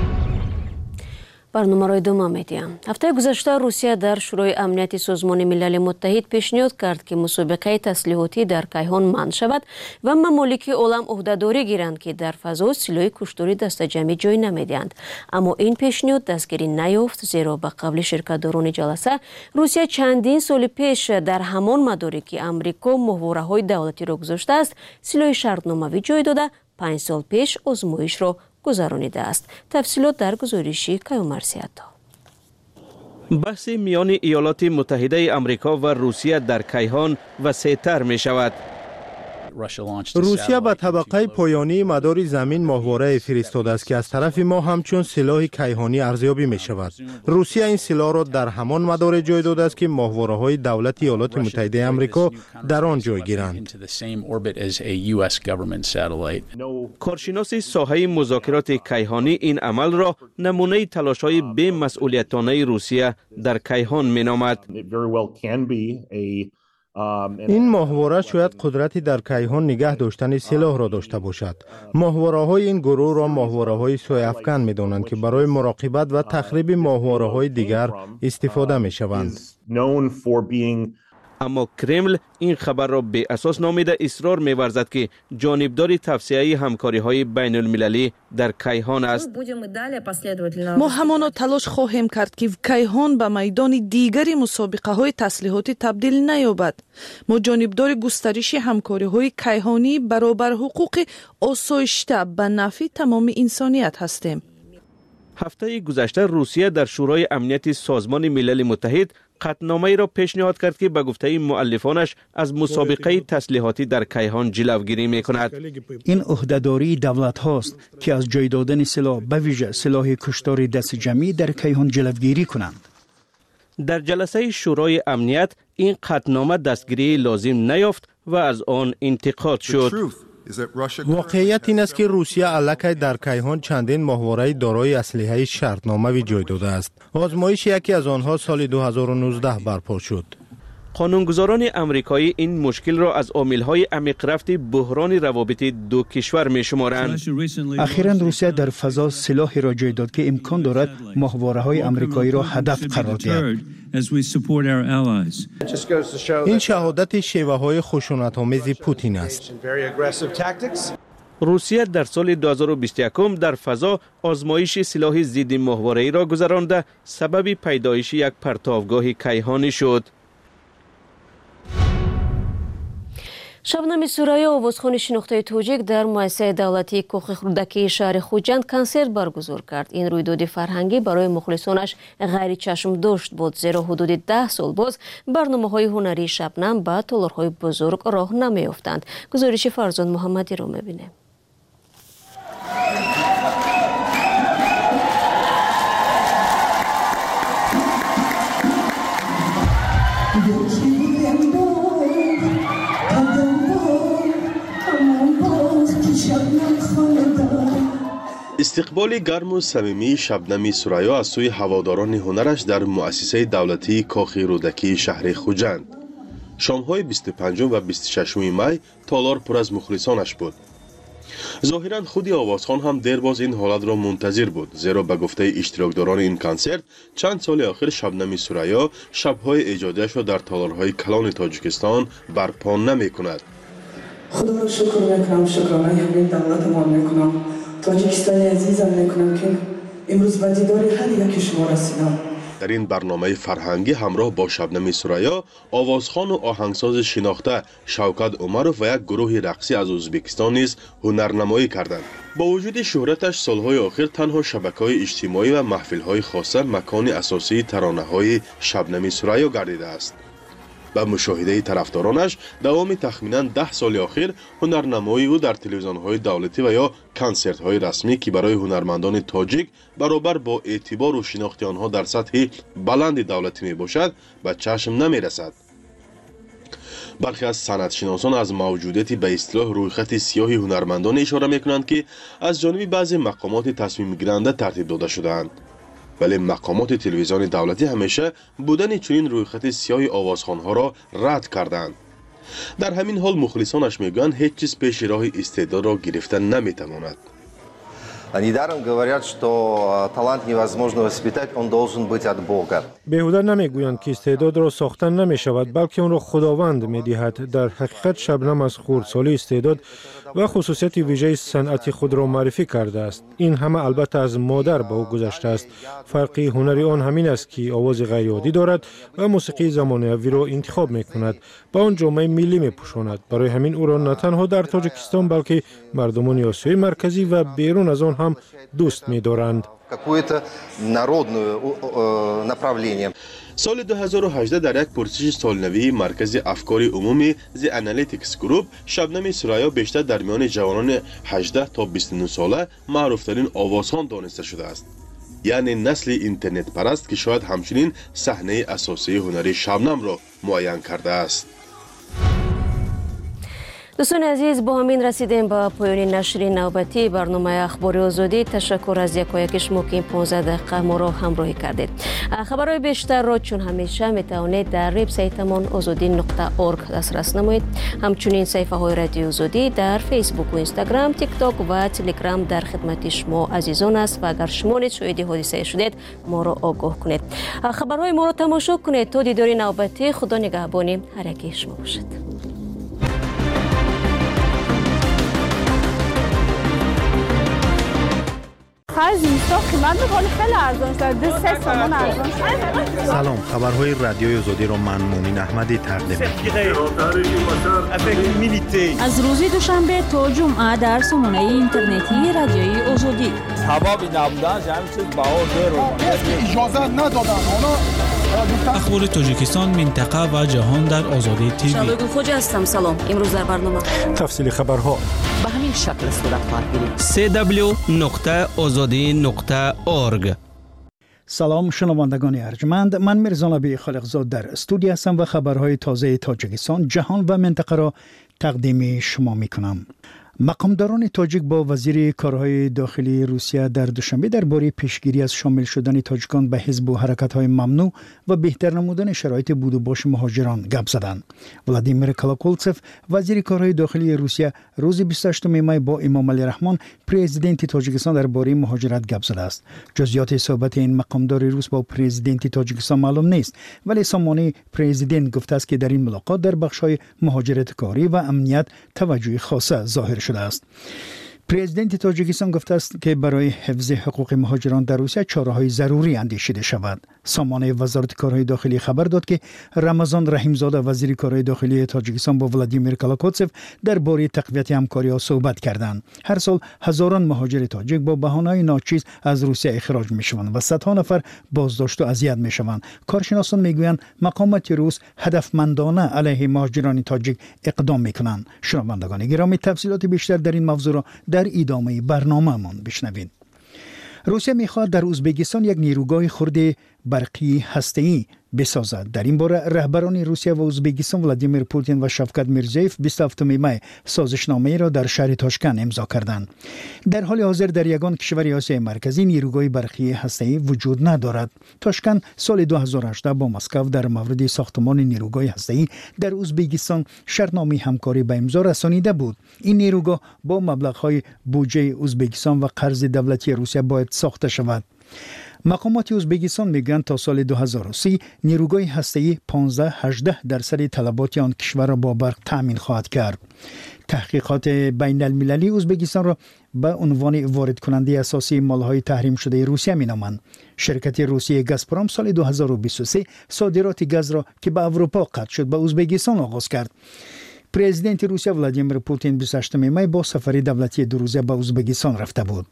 برنامه را ادامه می‌دهیم. هفته گذشته روسیه در شورای امنیت سازمان ملل متحد پیشنهاد کرد که مسابقه تسلیحاتی در کیهان منع شود و ممالک عالم عهده‌داری گیرند که در فضا سلاح کشتاری دسته‌جمعی جای نمی‌دهند. اما این پیشنهاد دستگیری نیافت، زیرا به قول شرکت‌داران جلسه روسیه چندین سال پیش در همان مداری که امریکا ماهواره‌های دولتی را گذاشته است سلاح شرطنامه‌ای جای داده پنج سال پیش آزمایش را گذرانیده است. تفصیلات در گزارشی کیومرث سیادا. بحث میان ایالات متحده آمریکا و روسیه در کیهان وسیع‌تر می شود. روسیه به طبقه پایانی مدار زمین ماهواره فرستاده است که از طرف ما همچون سلاح کیهانی ارزیابی می شود. روسیه این سلاح را در همان مدار جای داده است که ماهواره های دولت ایالات متحده آمریکا در آن جای گیرند. کارشناس ساحه مذاکرات کیهانی این عمل را نمونه تلاش‌های بی مسئولیتانه روسیه در کیهان می نامد. این ماهواره شاید قدرتی در کیهان نگه داشتن سلاح را داشته باشد. ماهواره های این گروه را ماهواره های سوی افکن می دانند که برای مراقبت و تخریب ماهواره های دیگر استفاده می شوند. اما کرمل این خبر را به اساس نامیده اصرار می‌ورزد که جانبدار توسعه همکاری‌های بین المللی در کیهان است. ما همانا تلاش خواهیم کرد که کیهان به میدان دیگری مسابقه‌های تسلیحاتی تبدیل نیابد. ما جانبدار گسترش همکاری‌های کیهانی برابر حقوق آسایشته به نفع تمام انسانیت هستیم. هفته گذشته روسیه در شورای امنیت سازمان ملل متحد قطعنامه‌ای را پیشنهاد کرد که به گفته مؤلفانش از مسابقه تسلیحاتی در کیهان جلوگیری می‌کند. این عهده‌داری دولت هاست که از جای دادن سلاح به ویژه سلاح کشتار دست جمعی در کیهان جلوگیری کنند. در جلسه شورای امنیت این قطعنامه دستگیری لازم نیافت و از آن انتقاد شد. واقعیت این است که روسیه علاقه در کیهان چندین ماهواره دارای اسلحه شرطنامه‌ای جای داده است. آزمایش یکی از آنها سال دو هزار و نوزده برپا شد. قانونگذاران امریکایی این مشکل را از عامل‌های عمیق رفت بحران روابط دو کشور می‌شمارند. اخیراً روسیه در فضا سلاحی را جای داد که امکان دارد ماهواره‌های امریکایی را هدف قرار دهد. این شهادت شیوه‌های خشونت‌آمیز پوتین است. روسیه در سال دو هزار و بیست و یک در فضا آزمایش سلاح ضد ماهواره‌ای را گذرانده سبب پیدایش یک پرتابگاه کیهانی شد. شبنم سورایی آوازخوان شناخته توجیک در مؤسسه دولتی کوخ خردکی شهر خوجند کنسرت برگزار کرد. این رویداد فرهنگی برای مخلصانش غیر چشم داشت بود، زیرا حدود ده سال باز برنامه‌های هنری شبنم به تالارهای بزرگ راه نمی‌یافتند. گزارش فرزان محمدی را می‌بینیم. استقبال گرم و صمیمی شبنم سوریا از سوی هواداران هنرش در مؤسسه دولتی کاخ رودکی شهر خوجند. شام‌های بیست و پنجم و بیست و ششم می تالار پر از مخلصانش بود. ظاهراً خودی آوازخوان هم دیر باز این حالت را منتظر بود، زیرا به گفته اشتراکداران این کنسرت چند سال آخر شبنم سوریا شب‌های ایجادیش را در تالارهای کلان تاجیکستان برپا نمی‌کند. خدا رو شکر میکنم، شکرانه همین دولتمان میکنم، تاجیکستانی عزیزم میکنم که امروز به دیدار هر یکی شما رسیدم. در این برنامه فرهنگی همراه با شبنم سوریا آوازخوان و آهنگساز شناخته شوکت عمرov و یک گروه رقصی از ازبکستان نیز هنرنمایی کردند. با وجود شهرتش سالهای آخر تنها شبکه‌های اجتماعی و محفل‌های خاصه مکان اساسی ترانه‌های شبنم سوریا گردیده است. به مشاهده طرفدارانش دوام تخمیناً ده سال اخیر هنرنمایی او در تلویزیون‌های دولتی و یا کنسرت‌های رسمی که برای هنرمندان تاجیک برابر با اعتبار و شناخت آنها در سطح بلند دولتی میباشد به چشم نمیرسد. برخی از صنعتشناسان از موجودیت به اصطلاح رویخط سیاه هنرمندان اشاره میکنند که از جانب بعضی مقامات تصمیم گیرنده ترتیب داده شده‌اند. ولی مقامات تلویزیون دولتی همیشه بودن چنین رویخط سیاه آوازخوان‌ها را رد کردند. در همین حال مخلصانش میگویند هیچ چیز پیش راه استعداد را گرفتن نمیتواند. Недаром говорят, что талант невозможно воспитать, он должен быть от Бога. بیهوده نمیگویند که استعداد را ساختن نمی شود، بلکه آن را خداوند میدهد. در حقیقت شبنم از خردسالی استعداد و خصوصیت ویژه صنعت خود را معرفی کرده است. این همه البته از مادر به او گذشته است. فرقی هنری آن همین است که آواز غیر عادی دارد و موسیقی زمانه‌ای را انتخاب میکند، با آن جامعه ملی میپوشاند. برای همین او را نه تنها در تاجیکستان بلکه مردمان آسیای مرکزی و بیرون از آن هم دوست می‌دارند. سال دو هزار و هجده در یک پرسش سالنوی مرکز افکار عمومی زی انالیتیکس گروپ شبنم سوریا بیشتر در میان جوانان هجده تا بیست و نه ساله معروفترین آوازخوان دانسته شده است. یعنی نسل اینترنت پرست که شاید همچنین صحنه اساسی هنری شبنم را معین کرده است. دوستان عزیز، با همین رسیدیم به پایان نشر نوبتی برنامه اخبار آزادی. تشکر از یکایک شما که این پانزده دقیقه ما را همراهی کردید. خبرهای بیشتر را چون همیشه میتوانید در وبسایتمان آزادی نقطه اورگ دسترس نمایید. همچنین صفحه های رادیو آزادی در فیسبوک و اینستاگرام، تیک تاک و تلگرام در خدمت شما عزیزان است و اگر شما نیز شاهد حادثه شدید ما را آگاه کنید. خبرهای ما را تماشا کنید. تا دیدار نوبتی، خدا نگهبان هر یکی شما باشد. خرج اینستا قیمت میکنه خیلی ارزان شد. دو سه تومان ارزان شد. سلام، خبرهای رادیوی آزادی را من مومین احمدی تقدیم می‌کنم. از روز دوشنبه تا جمعه در سامانه اینترنتی رادیوی آزادی. حبابی نبودن همین چیز باور داره. اجازه ندادن اونا. اخبار تاجیکستان، منطقه و جهان در آزادی تیوی. شادو خوج هستم. سلام. امروز در برنامه تفصیل خبرها به همین شکل صورت خواهد گرفت. سه دبلیو نقطه آزادی نقطه اورگ. سلام شنوندگان ارجمند، من میرزا نبی خالقزاد در استودیو هستم و خبرهای تازه تاجیکستان، جهان و منطقه را تقدیم شما میکنم. مقامداران تاجیک با وزیر کارهای داخلی روسیه در دوشنبه درباره پیشگیری از شامل شدن تاجیکان به حزب و حرکت‌های ممنوع و بهتر نمودن شرایط بود و باش مهاجران گپ زدند. ولادیمیر کلاکولتسف، وزیر کارهای داخلی روسیه، روز بیست و هشتم می با امام علی رحمان، پرزیدنت تاجیکستان درباره مهاجرت گپ زده است. جزئیات صحبت این مقامدار روس با پرزیدنت تاجیکستان معلوم نیست، ولی سامانه پرزیدنت گفته است که در این ملاقات در بخش‌های مهاجرت کاری و امنیت توجه خاصه ظاهر شده است. پرزیدنت تاجیکستان گفته است که برای حفظ حقوق مهاجران در روسیه چاره‌های ضروری اندیشیده شود. سامانه وزارت کارهای داخلی خبر داد که رمضان رحیمزاده، وزیر کارهای داخلی تاجیکستان، با ولادیمیر کلاکوتسف درباره تقویت همکاری‌ها صحبت کردند. هر سال هزاران مهاجر تاجیک با بهانه‌های ناچیز از روسیه اخراج می‌شوند و صدها نفر بازداشت و اذیت می‌شوند. کارشناسان می‌گویند مقامات روس هدفمندانه علیه مهاجران تاجیک اقدام می‌کنند. شنوندگان گرامی، تفصیلات بیشتر در این موضوع را در ادامه برنامه‌مان بشنوید. روسیه می‌خواهد در ازبکستان یک نیروگاه خرد برقی هسته‌ای بسازد. در این باره رهبران روسیه و ازبکستان ولادیمیر پوتین و شوکت میرزیف بیست و هفتم می سازشنامه را در شهر تاشکند امضا کردند. در حال حاضر در یگان کشور آسیای مرکزی نیروگاه برقی هسته‌ای وجود ندارد. تاشکند سال دو هزار و هجده با مسکو در مورد ساختمان نیروگاه هسته‌ای در ازبکستان شرطنامه همکاری به امضا رسانیده بود. این نیروگاه با مبلغ‌های بودجه ازبکستان و قرض دولتی روسیه باید ساخته شود. مقامات ازبکستان میگویند تا سال دو هزار و سی نیروگاه هسته‌ای پانزده هجده درصد طلبات آن کشور را با برق تامین خواهد کرد. تحقیقات بین المللی ازبکستان را به عنوان وارد کننده اساسی مالهای تحریم شده روسیه مینامند. شرکت روسیه گازپروم سال دو هزار و بیست و سه صادرات گاز را که به اروپا قطع شد به ازبکستان آغاز کرد. پرزیدنت روسیه ولادیمیر پوتین بیست و هشتم می با سفر دولتی دو روزه به ازبکستان رفته بود.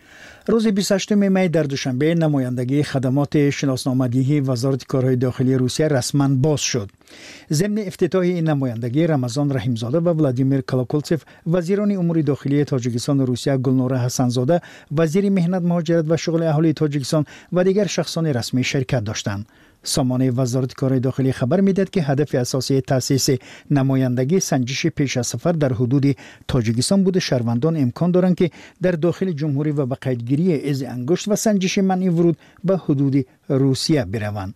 روز بیست و هشتم می در دوشنبه نمایندگی خدمات شناسنامه‌دهی وزارت کارهای داخلی روسیه رسما باز شد. ضمن افتتاح این نمایندگی، رمضان رحیمزاده و ولادیمیر کلاکولتسف، وزیران امور داخلی تاجیکستان و روسیه، گلنوره حسنزاده، وزیر مهنت، مهاجرت و شغل اهالی تاجیکستان و دیگر شخصان رسمی شرکت داشتند. سامانه وزارت کارهای داخلی خبر میدهد که هدف اساسی تأسیس نمایندگی سنجش پیش از سفر در حدود تاجیکستان بوده. شهروندان امکان دارند که در داخل جمهوری و به قیدگیری از انگشت و سنجش منع ورود به حدود روسیه بروند.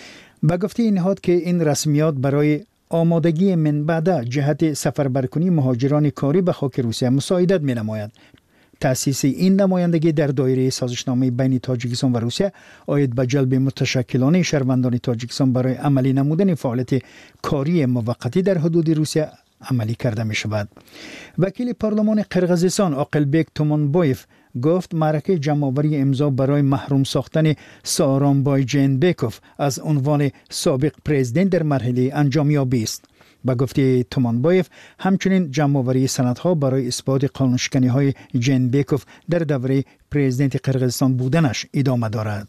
به گفته این نهاد که این رسمیات برای آمادگی من بعد جهت سفربرکنی مهاجران کاری به خاک روسیه مساعدت می نماید. تأسیس این نمایندگی در دایره سازشنامه بین تاجیکستان و روسیه آید به جلب متشکلانه شهروندان تاجیکستان برای عملی نمودن فعالیت کاری موقتی در حدود روسیه عملی کرده می شود. وکیل پارلمان قرقیزستان عاقلبک تومانبایف گفت معرکه جمع‌آوری امضا برای محروم ساختن سارانبای جینبکوف از عنوان سابق پرزیدنت در مرحله انجامیابی است. با گفته تومانبایف، همچنین جمع‌آوری سندها برای اثبات قانونشکنی‌های جینبکوف در دوره پرزیدنت قرقیزستان بودنش ادامه دارد.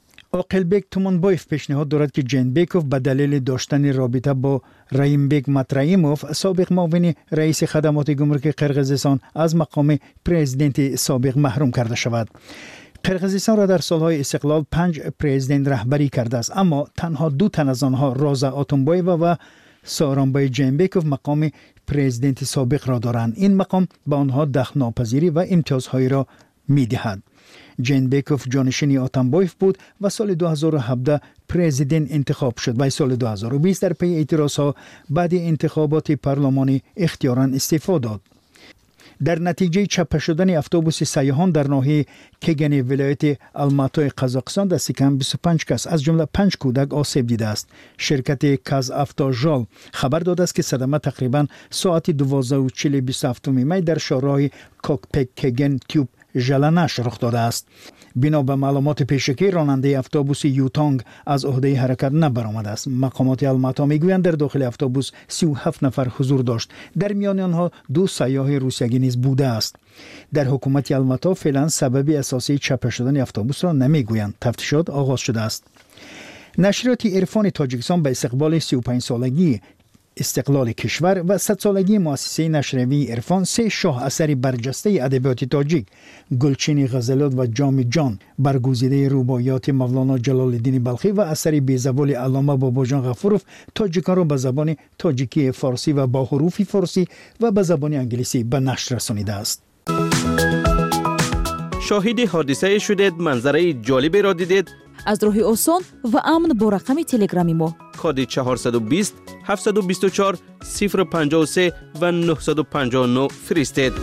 عاقلبک تومانبایف پیشنهاد دارد که جینبکوف به دلیل داشتن رابطه با رایمبک مترایموف، سابق معاون رئیس خدمات گمرک قرقیزستان، از مقام پرزیدنت سابق محروم کرده شود. قرقیزستان را در سالهای استقلال پنج پرزیدنت رهبری کرده است، اما تنها دو تن از آنها، رازا آتونبایووا و سارانبای جنبکوف مقام پرزیدنت سابق را دارند. این مقام به آنها دخل ناپذیری و امتیازهایی را می‌دهد. جنبکوف جانشین آتنبایف بود و سال دو هزار و هفده پرزیدنت انتخاب شد و سال دو هزار و بیست در پی اعتراضها بعد انتخابات پارلمانی اختیاراً استعفا داد. در نتیجه چپه شدن اتوبوس سیاحان در ناحیه کگن ولایت الماتای قزاقستان دست کم بیست و پنج کس از جمله پنج کودک آسیب دیده است. شرکت کازافتاژال خبر داده است که صدمه تقریبا ساعت دوازده و چهل بیست و هفت می در شهرهای کوکپک کگن تیوب ژلنش رخ داده است. بنا به معلومات پیشکی راننده اتوبوس یوتانگ از عهده حرکت نبرآمده است. مقامات الماتا میگویند در داخل اتوبوس سی و هفت نفر حضور داشت. در میان آنها دو سیاح روسیایی نیز بوده است. در حکومت الماتا فعلا سبب اساسی چپه شدن اتوبوس را نمیگویند. تفتیشات آغاز شده است. نشریات عرفان تاجیکستان به استقبال سی و پنج سالگی استقلال کشور و صد سالگی مؤسسه نشریه عرفان سه شاه اثر برجسته ادبیات تاجیک گلچین غزلات و جام جان برگزیده رباعیات مولانا جلال الدین بلخی و اثر بیزوال علامه باباجان غفوروف تاجیکان را به زبان تاجیکی فارسی و با حروف فارسی و به زبان انگلیسی به نشر رسانیده است. شاهد حادثه شدید، منظره جالبی را دیدید؟ از راه آسان و امن با رقم تلگرامی ما کد چهارصد و بیست هفتصد و بیست و چهار صفر پنجاه و سه و نهصد و پنجاه و نه فرستید.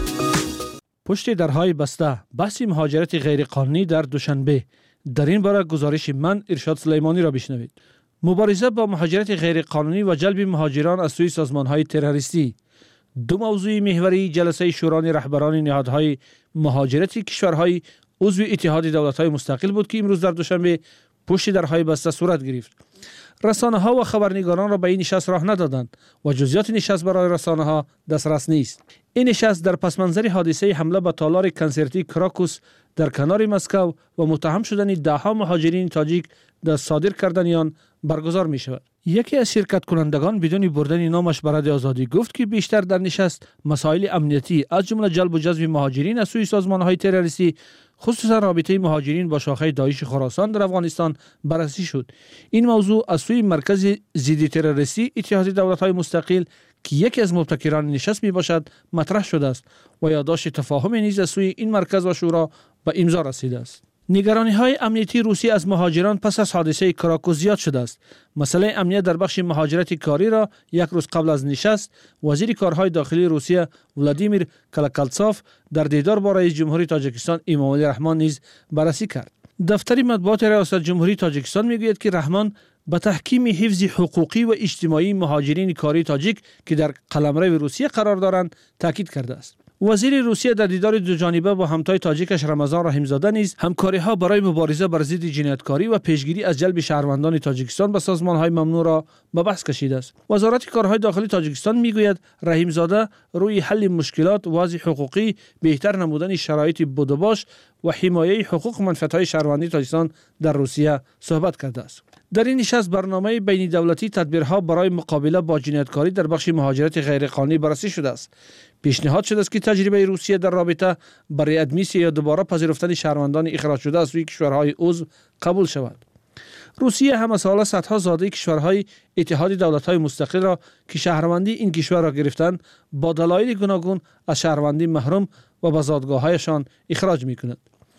پشت درهای بسته بحث مهاجرت غیرقانونی در دوشنبه. در این باره گزارش من ارشاد سلیمانی را بشنوید. مبارزه با مهاجرت غیرقانونی و جلب مهاجران از سوی سازمان‌های تروریستی دو موضوع محوری جلسه شورای رهبران نهادهای مهاجرتی کشورهای عضو اتحاد دولت‌های مستقل بود که امروز در دوشنبه پشت درهای بسته صورت گرفت. رسانه‌ها و خبرنگاران را به این نشست راه ندادند و جزئیات نشست برای رسانه‌ها دسترس نیست. این نشست در پس‌منظر حادثه حمله به تالار کنسرتی کراکوس در کنار مسکو و متهم شدن ده‌ها مهاجرین تاجیک در صادر کردن آن برگزار می شود. یکی از شرکت کنندگان بدون بردن نامش به رادیو آزادی گفت که بیشتر در نشست مسائل امنیتی از جمله جلب و جذب مهاجرین از سوی سازمان‌های تروریستی خصوصا رابطه مهاجرین با شاخه داعش خراسان در افغانستان بررسی شد. این موضوع از سوی مرکز ضد تروریستی اتحاد دولت‌های مستقل که یکی از مبتکران نشست می باشد مطرح شده است و یادداشت تفاهم نیز از سوی این مرکز و شورا به امضا رسیده است. نگرانی های امنیتی روسیه از مهاجران پس از حادثه کراکوس زیاد شده است. مسئله امنیت در بخش مهاجرت کاری را یک روز قبل از نشست وزیر کارهای داخلی روسیه ولادیمیر کلکالتسوف در دیدار با رئیس جمهوری تاجیکستان امامعلی رحمان نیز بررسی کرد. دفتر مطبوعات ریاست جمهوری تاجیکستان میگوید که رحمان به تحکیم حفظ حقوقی و اجتماعی مهاجرین کاری تاجیک که در قلمرو روسیه قرار دارند تاکید کرده است. وزیر روسیه در دیدار دو جانبه با همتای تاجیکش رمضان رحیمزاده نیز همکاری‌ها برای مبارزه بر ضد جنایتکاری و پیشگیری از جلب شهروندان تاجیکستان به سازمان‌های ممنوع را به بحث کشیده است. وزارت کارهای داخلی تاجیکستان میگوید رحیمزاده روی حل مشکلات، وضع حقوقی، بهتر نمودن شرایط بود و باش و حمایه حقوق و منفعت‌های شهروندی تاجیکستان در روسیه صحبت کرده است. در این نشست برنامه بین دولتی تدبیرها برای مقابله با جنایتکاری در بخش مهاجرت غیرقانونی بررسی شده است. پیشنهاد شده است که تجربه روسیه در رابطه با ریادمیسی یا دوباره پذیرفتن شهروندان اخراج شده از سوی کشورهای عضو قبول شود. روسیه هم از حالا صدها زاده کشورهای اتحاد دولت‌های مستقل را که شهروندی این کشور را گرفتند با دلایل گوناگون از شهروندی محروم و به زادگاه‌هایشان اخراج می‌کند.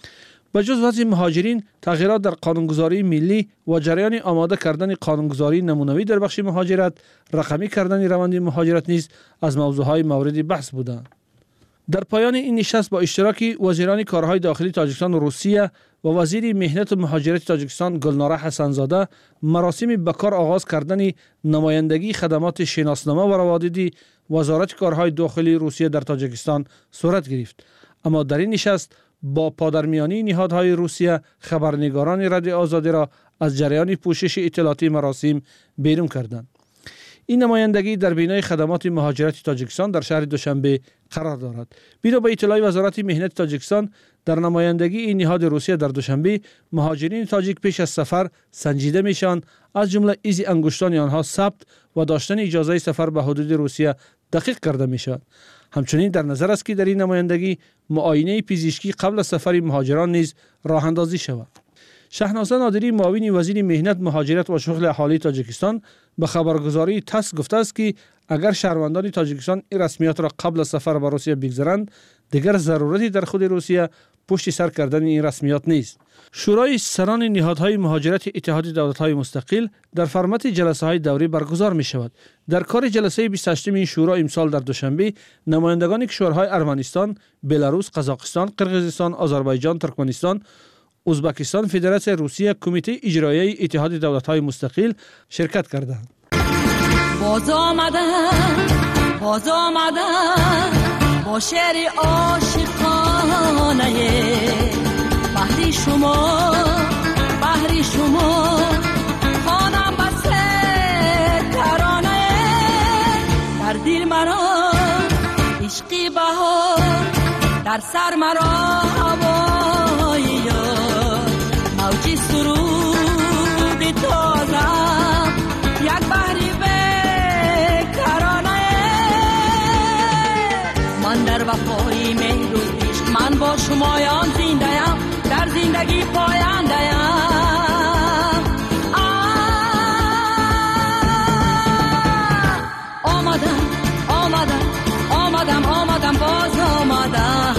به جز وضع مهاجرین، تغییرات در قانونگذاری ملی و جریان آماده کردن قانونگذاری نمونوی در بخش مهاجرت، رقمی کردن روند مهاجرت نیز از موضوعهای مورد بحث بودند. در پایان این نشست با اشتراک وزیران کارهای داخلی تاجیکستان و روسیه و وزیر مهنت و مهاجرت تاجیکستان گلناره حسنزاده مراسم به کار آغاز کردن نمایندگی خدمات شناسنامه و روادیدی وزارت کارهای داخلی روسیه در تاجیکستان صورت گرفت. اما در این نشست با پادرمیانی نهادهای روسیه خبرنگاران رادیو آزادی را از جریان پوشش اطلاعاتی مراسم بیرون کردند. این نمایندگی در بینای خدمات مهاجرت تاجیکستان در شهر دوشنبه قرار دارد. بنا به اطلاع وزارت مهنت تاجیکستان، در نمایندگی این نهاد روسیه در دوشنبه مهاجرین تاجیک پیش از سفر سنجیده میشن، از جمله ایزی انگشتان آنها ثبت و داشتن اجازه سفر به حدود روسیه دقیق کرده میشد. همچنین در نظر است که در این نمایندگی معاینه پزشکی قبل از سفر مهاجران نیز راه اندازی شود. شهنازه نادری معاون وزیر مهنت، مهاجرت و شغل اهالی تاجیکستان به خبرگزاری تاس گفته است که اگر شهروندان تاجیکستان این رسمیات را قبل از سفر به روسیه بگذارند، دیگر ضرورتی در خود روسیه پشت سر کردن این رسمیات نیست. شورای سران نهادهای مهاجرت اتحاد دولت‌های مستقل در فرمت جلسه‌های دوری برگزار می‌شود. در کار جلسه بیست و هشتم این شورا امسال در دوشنبه نمایندگان کشورهای ارمنستان، بلاروس، قزاقستان، قرقیزستان، آذربایجان، ترکمنستان، ازبکستان، فدراسیون روسیه، کمیته اجرایی اتحاد دولت‌های مستقل شرکت کردند. باز آمدن باز آمدن با شعر عاشقانه بحری شما بحری شما خانم بسته ترانه در دل مرا عشقی بهار در سر مرا هوای یار موجی سرود تازه یک بحری بکرانه من در وفای مهر و عشق من با شمایان زنده‌ام در زندگی پاینده‌ام آمدم آمدم آمدم آمدم باز آمدم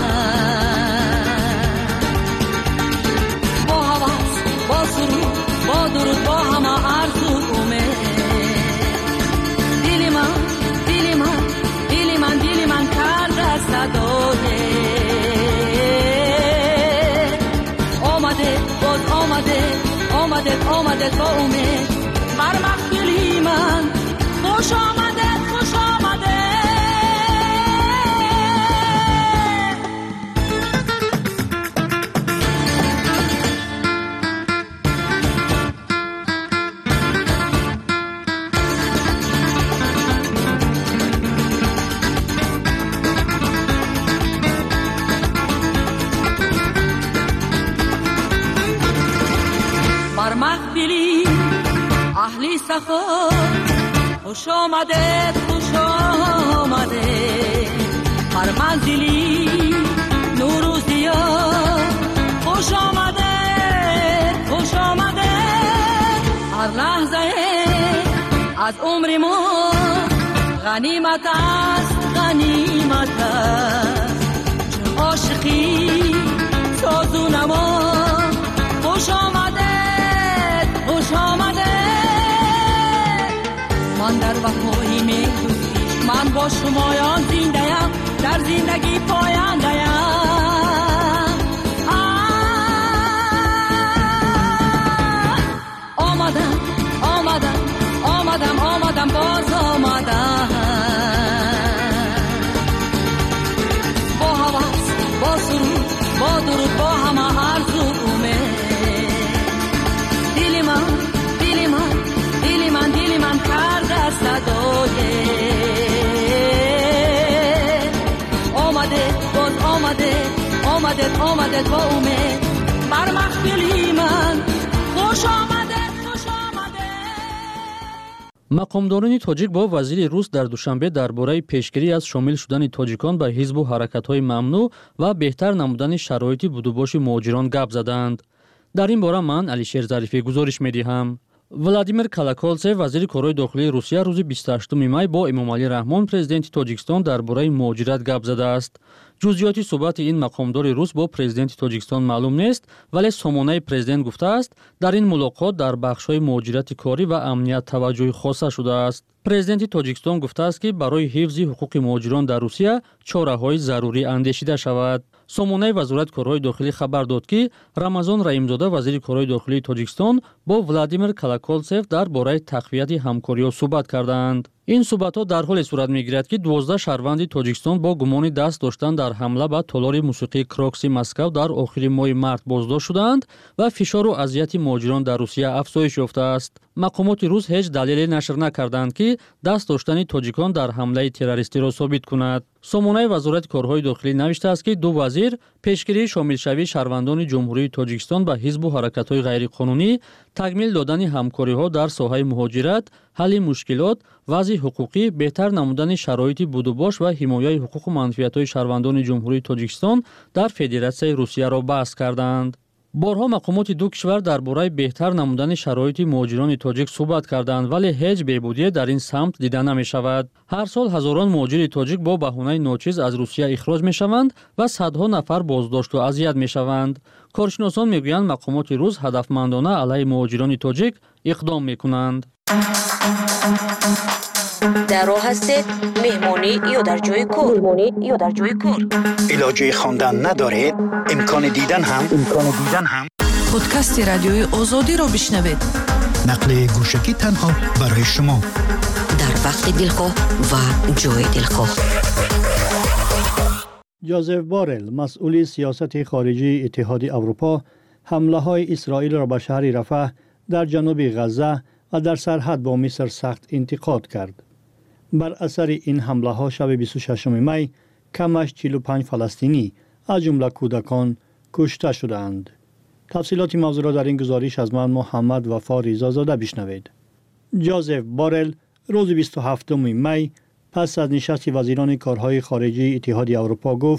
با هوس با سرود با درود با همه آرزو امید دل من دل من دل من دل من کرده صدای آمده باز آمده آمده آمده با امید بر مقبلی من خوش آمده خوش آمده بر مقبلی اهلی سخا خوش آمده خوش آمده هر منزلی نوروزیا خوش آمده خوش آمده هر لحظه از عمر ما غنیمت است غنیمت است چون عاشقی سازو نما خوش آمده خوش آمده من در وفای مهر من با شمایان زنده‌ام در زندگی پاینده‌ام آمدم آمدم آمدم آمدم باز آمدم با هوس با سرود با درود با همه آرزو امید دل من دل من دل من دل من کرده صدای آمده باز آمده آمده آمده با امید بر مقبلی من خوش آمده خوش آمده. مقامداران تاجیک با وزیر روس در دوشنبه درباره پیشگیری از شامل شدن تاجیکان به حزب و حرکت‌های ممنوع و بهتر نمودن شرایط بودوباش مهاجران گپ زدند. در این باره من علیشیر ظریفی گزارش می‌دهم. ولادیمیر کالاکولتسف وزیر کارهای داخلی روسیه روز بیست و هشتم می با امامعلی رحمان پرزیدنت تاجیکستان درباره مهاجرت گپ زده است. جزئیات صحبت این مقامدار روس با پرزیدنت تاجیکستان معلوم نیست، ولی سامانه پرزیدنت گفته است در این ملاقات در بخش‌های مهاجرت کاری و امنیت توجه خاص شده است. پرزیدنت تاجیکستان گفته است که برای حفظ حقوق مهاجران در روسیه چاره‌های ضروری اندیشیده شود. سامانه وزارت کارهای داخلی خبر داد که рамазон раимзода وزیر کارهای داخلی تاجیکستان با ولادیمیر کالاکولتسف درباره تقویت همکاری‌ها صحبت کردند. این صحبت‌ها در حالی صورت می‌گیرد که دوازده شهروند تاجیکستان با گمان دست داشتن در حمله به تالار موسیقی کراکسی مسکو در آخر ماه مارت بازداشت شدند و فشار و اذیت مهاجران در روسیه افزایش یافته است. مقامات روس هیچ دلیلی نشر نکردند که دست داشتن تاجیکان در حمله تروریستی را ثابت کند. سامانه وزارت کارهای داخلی نوشته است که دو وزیر پیشگیری شامل شوی شهروندان جمهوری تاجیکستان به حزب و حرکت‌های غیرقانونی، تکمیل دادن همکاری‌ها در ساحه مهاجرت، حل مشکلات، وضع حقوقی، بهتر نمودن شرایط بودوباش و حمایت حقوق و منفعت‌های شهروندان جمهوری تاجیکستان در فدراسیون روسیه را بحث کردند. بارها مقامات دو کشور درباره بهتر نمودن شرایط مهاجران تاجیک صحبت کردند ولی هیچ بهبودی در این سمت دیده نمی شود. هر سال هزاران مهاجر تاجیک با بهانه ناچیز از روسیه اخراج می شوند و صدها نفر بازداشت و اذیت می شوند. کارشناسان می گویند مقامات روس هدفمندانه علیه مهاجران تاجیک اقدام می کنند. در راه هستید مهمانی یا در جای کار مهمانی یا در جای کار علاج خواندن ندارید امکان دیدن هم امکان دیدن هم پادکست رادیوی آزادی را بشنوید. نقل گوشکی تنها برای شما در وقت دلخواه و جای دلخواه. جوزف بارل مسئول سیاست خارجی اتحاد اروپا حمله های اسرائیل را به شهر رفح در جنوب غزه و در سرحد با مصر سخت انتقاد کرد. بر اثر این حمله ها شب بیست و ششم می کمش چهل و پنج فلسطینی از جمله کودکان کشته شدند. تفصیلات موضوع را در این گزارش از من محمد وفا رضازاده بشنوید. جوزف بارل روز بیست و هفتم می پس از نشست وزیران کارهای خارجی اتحاد اروپا گفت